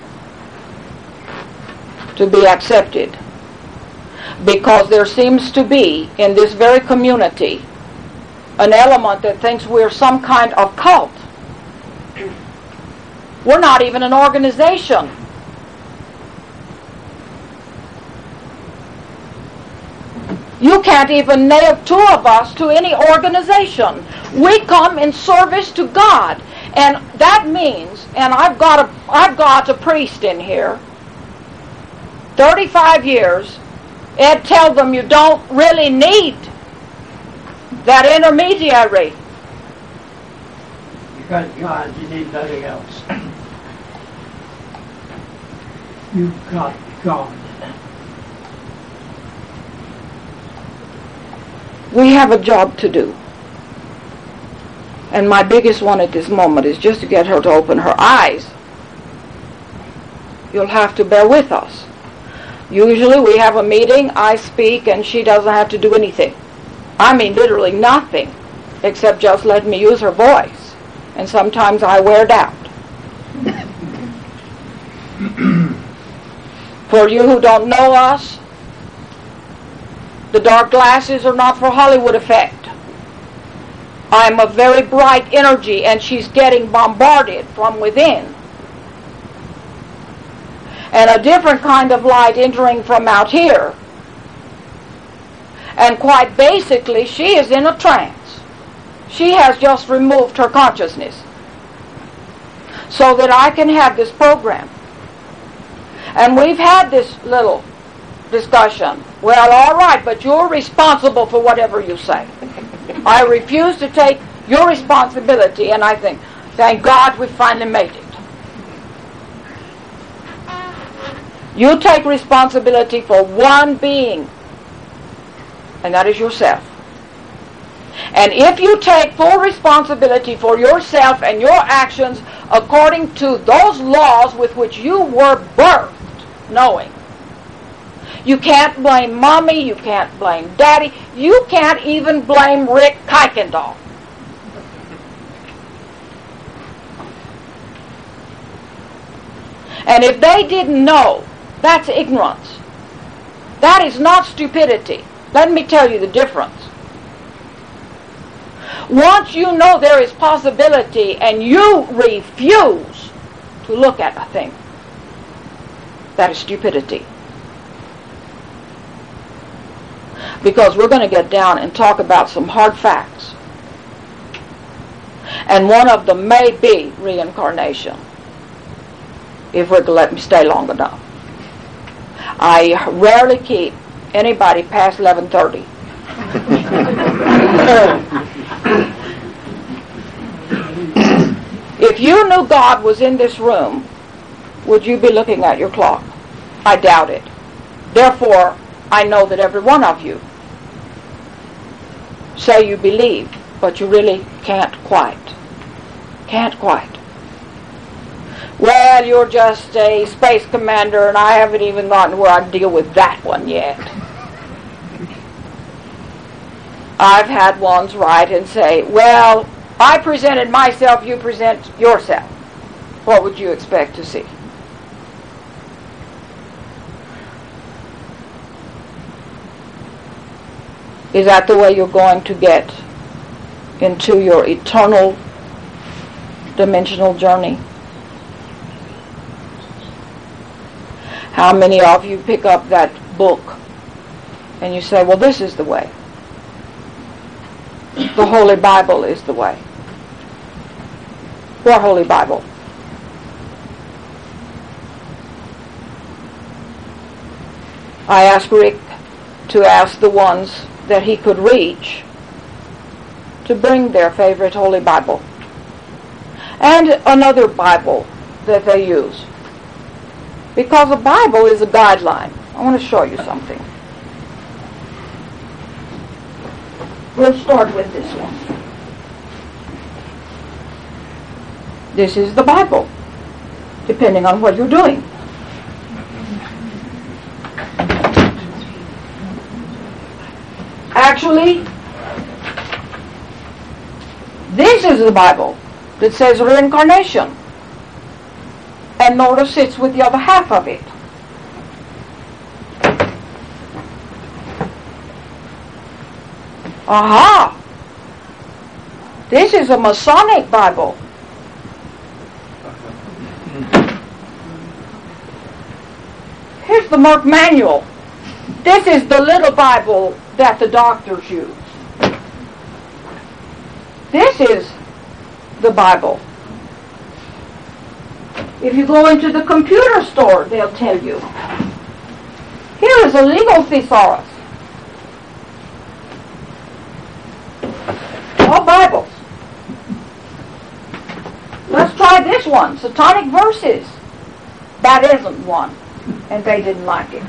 to be accepted because there seems to be in this very community an element that thinks we're some kind of cult. We're not even an organization. You can't even nail two of us to any organization. We come in service to God. And that means, and I've got a, I've got a priest in here, thirty-five years, Ed, tell them you don't really need that intermediary. You got God, you need nothing else. You got God. We have a job to do. And my biggest one at this moment is just to get her to open her eyes. You'll have to bear with us. Usually we have a meeting, I speak, and she doesn't have to do anything. I mean literally nothing, except just let me use her voice. And sometimes I wear it out. For you who don't know us, the dark glasses are not for Hollywood effect. I'm a very bright energy, and she's getting bombarded from within. And a different kind of light entering from out here. And quite basically, she is in a trance. She has just removed her consciousness so that I can have this program. And we've had this little discussion. Well, all right, but you're responsible for whatever you say. I refuse to take your responsibility, and I think, thank God we finally made it. You take responsibility for one being, and that is yourself. And if you take full responsibility for yourself and your actions according to those laws with which you were birthed, knowing, you can't blame Mommy, you can't blame Daddy, you can't even blame Rick Kuykendall. And if they didn't know, that's ignorance. That is not stupidity. Let me tell you the difference. Once you know there is possibility and you refuse to look at a thing, that is stupidity. Because we're going to get down and talk about some hard facts. And one of them may be reincarnation, if Rick will let me stay long enough. I rarely keep anybody past eleven thirty. If you knew God was in this room, would you be looking at your clock? I doubt it. Therefore, I know that every one of you say you believe, but you really can't quite. Can't quite. Well, you're just a space commander, and I haven't even gotten where I deal with that one yet. I've had ones write and say, well, I presented myself, you present yourself. What would you expect to see? Is that the way you're going to get into your eternal dimensional journey? How many of you pick up that book and you say, well, this is the way. The Holy Bible is the way. What Holy Bible? I asked Rick to ask the ones that he could reach to bring their favorite Holy Bible and another Bible that they use. Because a Bible is a guideline. I want to show you something. We'll start with this one. This is the Bible, depending on what you're doing. Actually, this is the Bible that says reincarnation. And notice it's with the other half of it. Aha! This is a Masonic Bible. Here's the Merck Manual. This is the little Bible that the doctors use. This is the Bible. If you go into the computer store, they'll tell you. Here is a legal thesaurus. All Bibles. Let's try this one, Satanic Verses. That isn't one, and they didn't like it.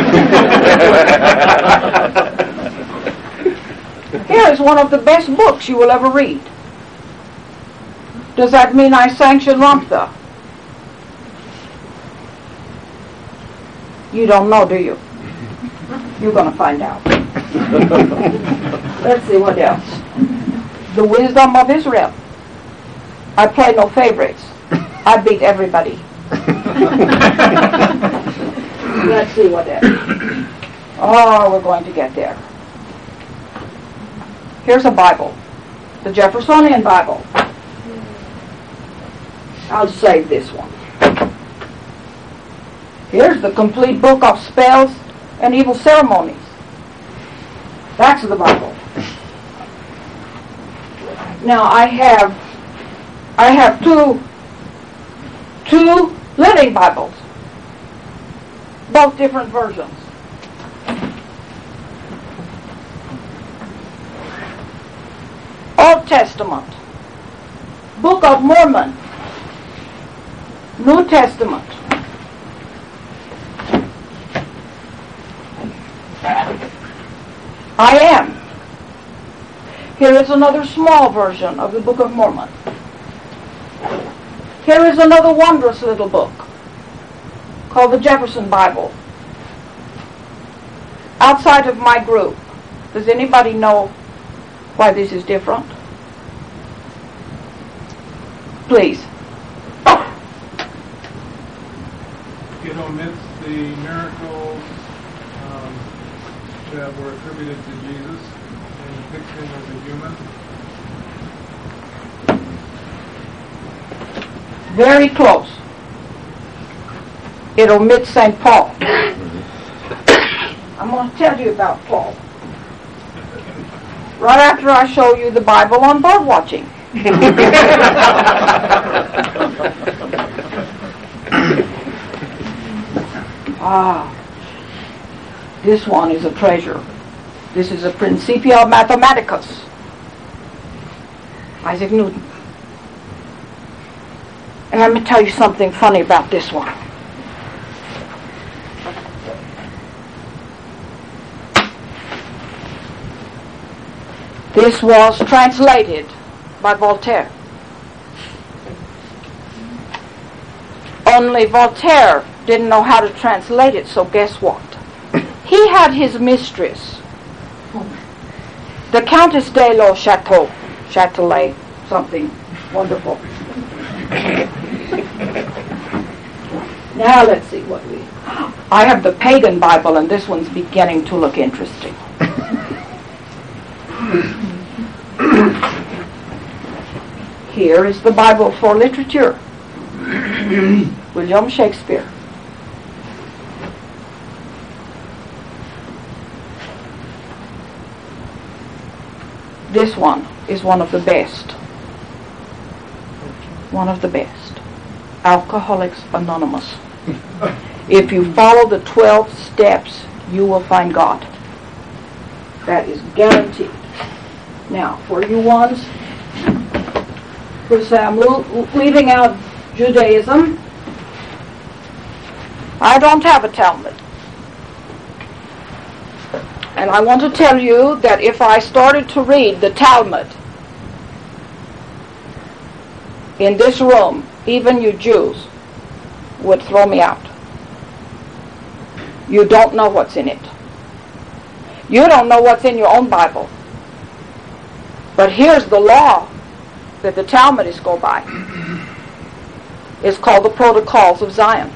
Here is one of the best books you will ever read. Does that mean I sanction Ramtha? You don't know, do you? You're going to find out. Let's see what else. The Wisdom of Israel. I play no favorites. I beat everybody. Let's see what that is. Oh, we're going to get there. Here's a Bible. The Jeffersonian Bible. I'll save this one. Here's the complete book of spells and evil ceremonies. That's the Bible. Now I have I have two two living Bibles. Both different versions. Old Testament, Book of Mormon, New Testament. I am. Here is another small version of the Book of Mormon. Here is another wondrous little book called the Jefferson Bible. Outside of my group, does anybody know why this is different? Please. It omits the miracles um, that were attributed to Jesus and depicts him as a human. Very close. It omits Saint Paul. I'm going to tell you about Paul right after I show you the Bible on bird watching. Ah, this one is a treasure. This is a Principia Mathematicus. Isaac Newton. And let me tell you something funny about this one. This was translated by Voltaire. Only Voltaire didn't know how to translate it, so guess what? He had his mistress, the Countess de la Chateau, Châtelet, something wonderful. Now let's see what we... I have the Pagan Bible, and this one's beginning to look interesting. Here is the Bible for literature. William Shakespeare. This one is one of the best. One of the best. Alcoholics Anonymous. If you follow the twelve steps, you will find God. That is guaranteed. Now, for you ones who say, I'm leaving out Judaism, I don't have a Talmud. And I want to tell you that if I started to read the Talmud in this room, even you Jews would throw me out. You don't know what's in it. You don't know what's in your own Bible. But here's the law that the Talmudists go by. It's called the Protocols of Zion.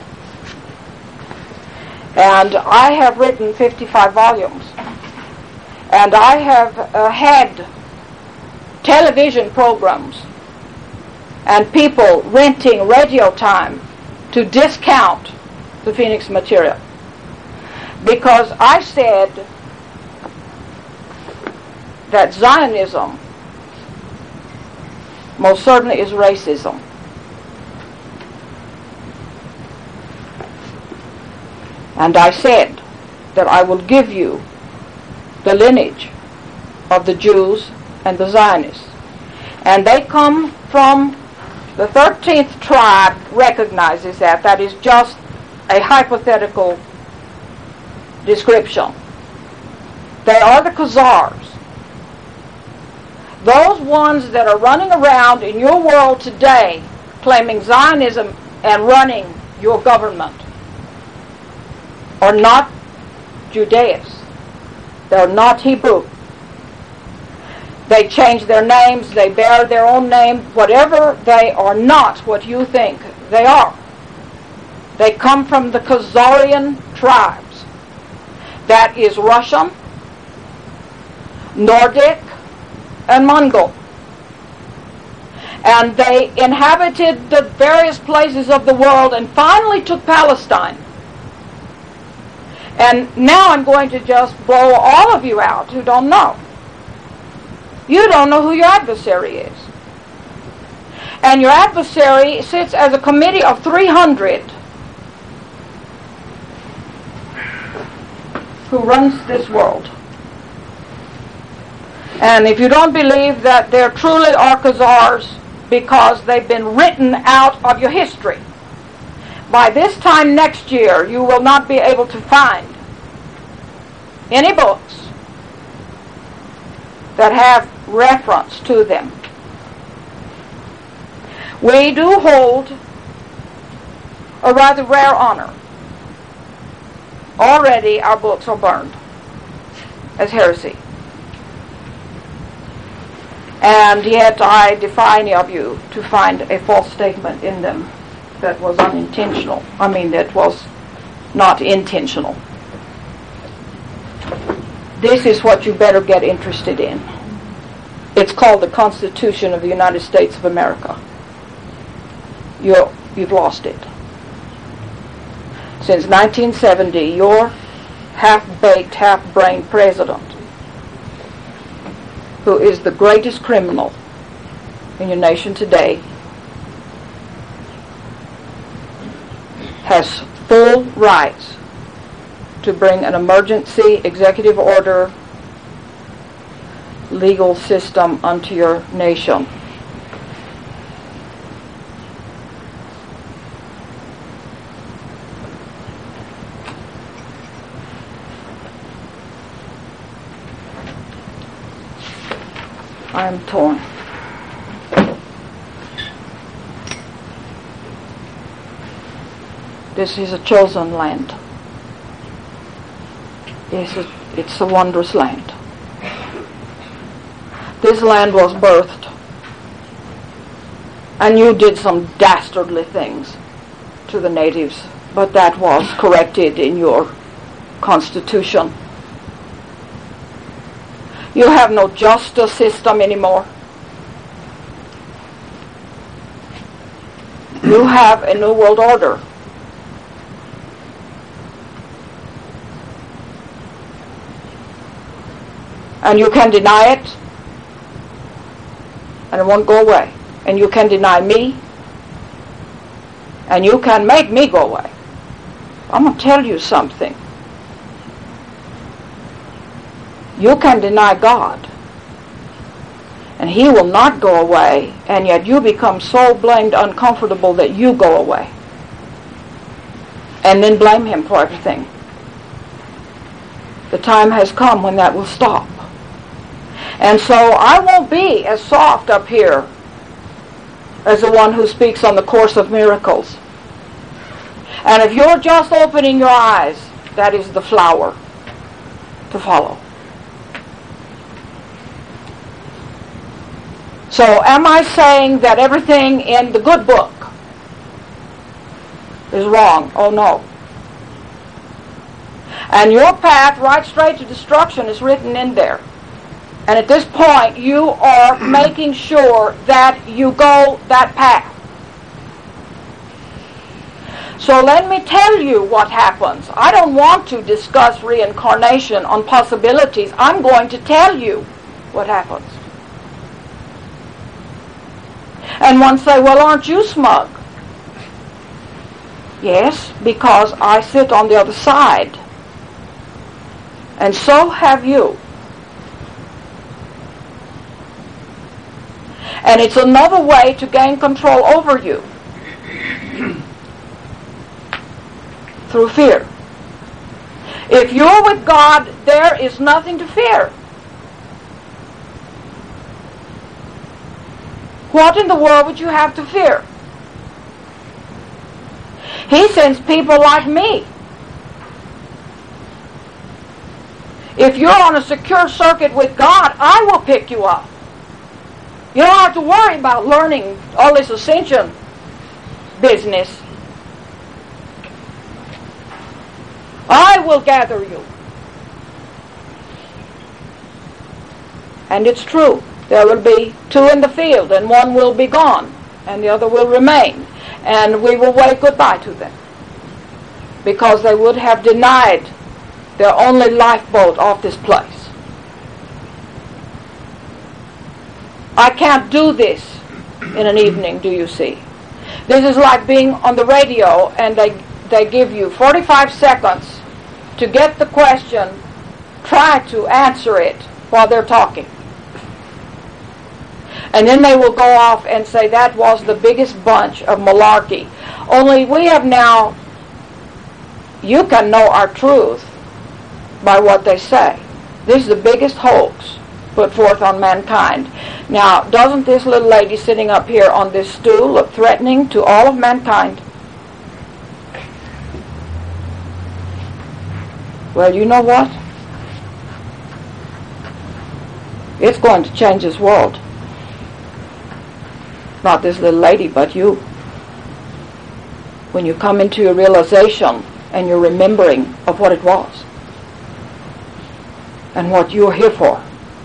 And I have written fifty-five volumes. And I have uh, had television programs and people renting radio time to discount the Phoenix material. Because I said that Zionism most certainly is racism. And I said that I will give you the lineage of the Jews and the Zionists. And they come from the thirteenth tribe recognizes that. That is just a hypothetical description. They are the Khazars. Those ones that are running around in your world today claiming Zionism and running your government are not Judeans. They're not Hebrew. They change their names, they bear their own name, whatever they are not what you think they are. They come from the Khazarian tribes. That is Russian, Nordic, and Mongol. And they inhabited the various places of the world and finally took Palestine. And now I'm going to just blow all of you out who don't know. You don't know who your adversary is. And your adversary sits as a committee of three hundred who runs this world. And if you don't believe that there truly are Khazars because they've been written out of your history, by this time next year you will not be able to find any books that have reference to them. We do hold a rather rare honor. Already our books are burned as heresy. And yet I defy any of you to find a false statement in them that was unintentional. I mean, that was not intentional. This is what you better get interested in. It's called the Constitution of the United States of America. You're, you've lost it. Since nineteen seventy, your half-baked, half-brained president, who is the greatest criminal in your nation today, has full rights to bring an emergency executive order legal system unto your nation. I am torn. This is a chosen land. It's a, it's a wondrous land. This land was birthed, and you did some dastardly things to the natives, but that was corrected in your constitution. You have no justice system anymore. You have a new world order. And you can deny it, and it won't go away. And you can deny me, and you can make me go away. I'm going to tell you something. You can deny God, and He will not go away, and yet you become so blamed uncomfortable that you go away. And then blame Him for everything. The time has come when that will stop. And so I won't be as soft up here as the one who speaks on the Course of Miracles. And if you're just opening your eyes, that is the flower to follow. So am I saying that everything in the good book is wrong? Oh no. And your path right straight to destruction is written in there. And at this point, you are making sure that you go that path. So let me tell you what happens. I don't want to discuss reincarnation on possibilities. I'm going to tell you what happens. And one say, well, aren't you smug? Yes, because I sit on the other side. And so have you. And it's another way to gain control over you. Through fear. If you're with God, there is nothing to fear. What in the world would you have to fear? He sends people like me. If you're on a secure circuit with God, I will pick you up. You don't have to worry about learning all this ascension business. I will gather you. And it's true. There will be two in the field, and one will be gone, and the other will remain. And we will wave goodbye to them, because they would have denied their only lifeboat off this place. I can't do this in an evening, do you see? This is like being on the radio, and they, they give you forty-five seconds to get the question, try to answer it while they're talking. And then they will go off and say that was the biggest bunch of malarkey. Only we have now, you can know our truth by what they say. This is the biggest hoax put forth on mankind. Now, doesn't this little lady sitting up here on this stool look threatening to all of mankind? Well, you know what? It's going to change this world. Not this little lady, but you. When you come into your realization and your remembering of what it was and what you're here for.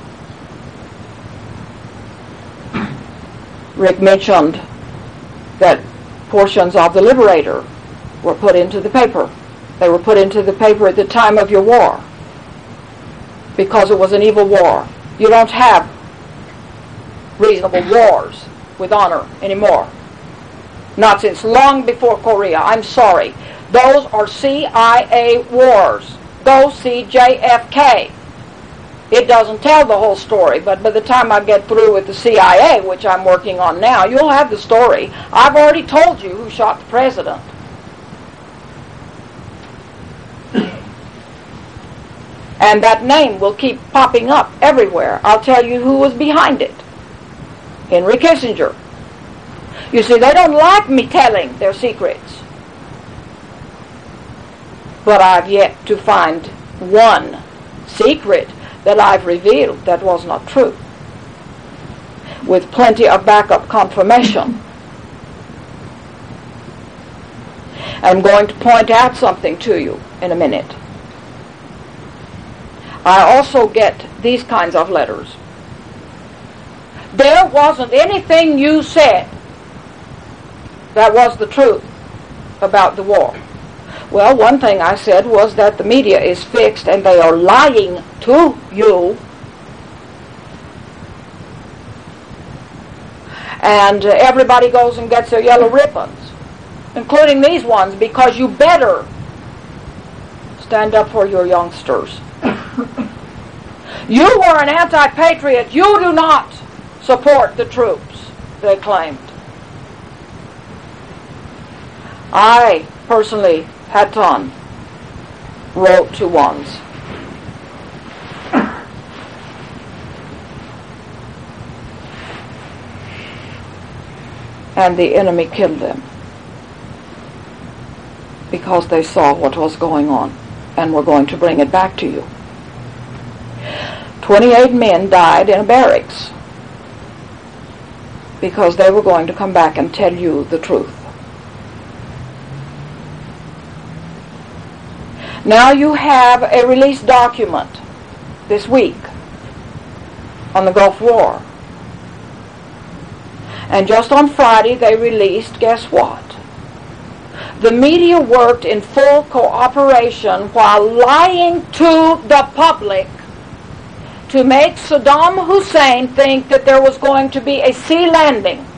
Rick mentioned that portions of the Liberator were put into the paper. They were put into the paper at the time of your war because it was an evil war. You don't have reasonable wars with honor anymore. Not since long before Korea. I'm sorry. Those are C I A wars. Go see J F K. It doesn't tell the whole story, but by the time I get through with the C I A, which I'm working on now, you'll have the story. I've already told you who shot the president. And that name will keep popping up everywhere. I'll tell you who was behind it. Henry Kissinger. You see, they don't like me telling their secrets. But I've yet to find one secret that I've revealed that was not true, with plenty of backup confirmation. I'm going to point out something to you in a minute. I also get these kinds of letters. There wasn't anything you said that was the truth about the war. Well, one thing I said was that the media is fixed and they are lying to you. And uh, everybody goes and gets their yellow ribbons, including these ones, because you better stand up for your youngsters. You were an anti-patriot. You do not support the troops, they claimed. I personally, Hatton, wrote to ones. And the enemy killed them because they saw what was going on and were going to bring it back to you. twenty-eight men died in a barracks because they were going to come back and tell you the truth. Now you have a release document this week on the Gulf War. And just on Friday they released, guess what? The media worked in full cooperation while lying to the public to make Saddam Hussein think that there was going to be a sea landing.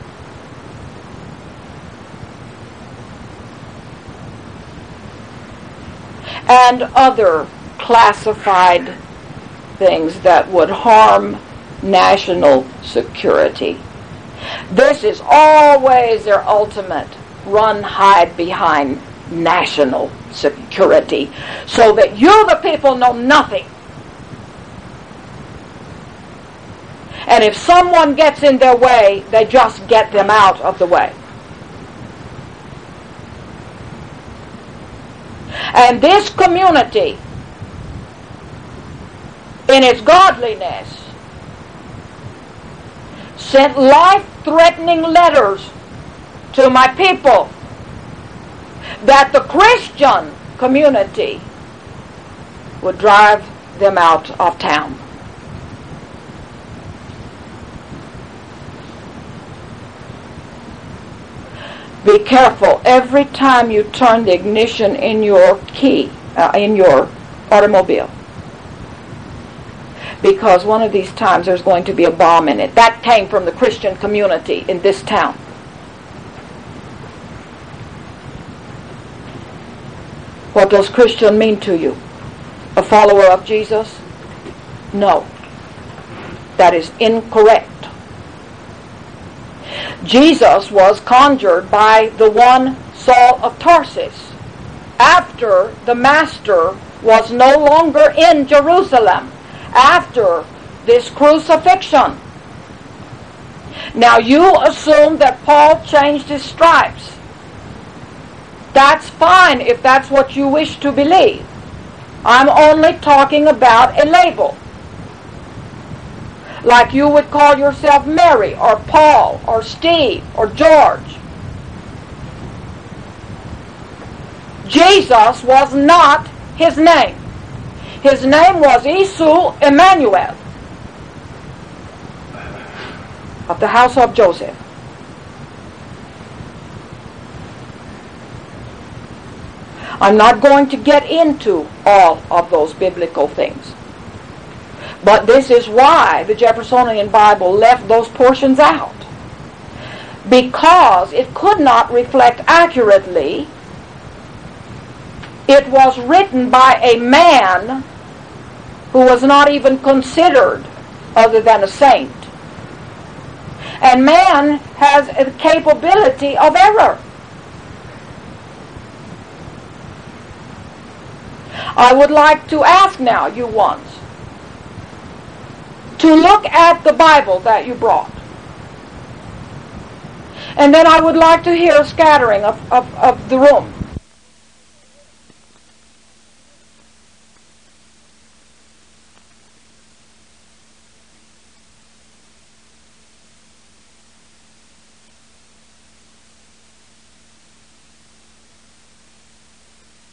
And other classified things that would harm national security. This is always their ultimate run, hide behind national security, so that you, the people, know nothing. And if someone gets in their way, they just get them out of the way. And this community, in its godliness, sent life-threatening letters to my people that the Christian community would drive them out of town. Be careful every time you turn the ignition in your key, uh, in your automobile. Because one of these times there's going to be a bomb in it. That came from the Christian community in this town. What does Christian mean to you? A follower of Jesus? No. That is incorrect. Jesus was conjured by the one Saul of Tarsus after the Master was no longer in Jerusalem, after this crucifixion. Now you assume that Paul changed his stripes. That's fine if that's what you wish to believe. I'm only talking about a label. Like you would call yourself Mary or Paul or Steve or George. Jesus was not his name. His name was Isu Emmanuel of the house of Joseph. I'm not going to get into all of those biblical things. But this is why the Jeffersonian Bible left those portions out. Because it could not reflect accurately. It was written by a man who was not even considered other than a saint. And man has a capability of error. I would like to ask now, you ones, to look at the Bible that you brought. And then I would like to hear a scattering of, of, of the room.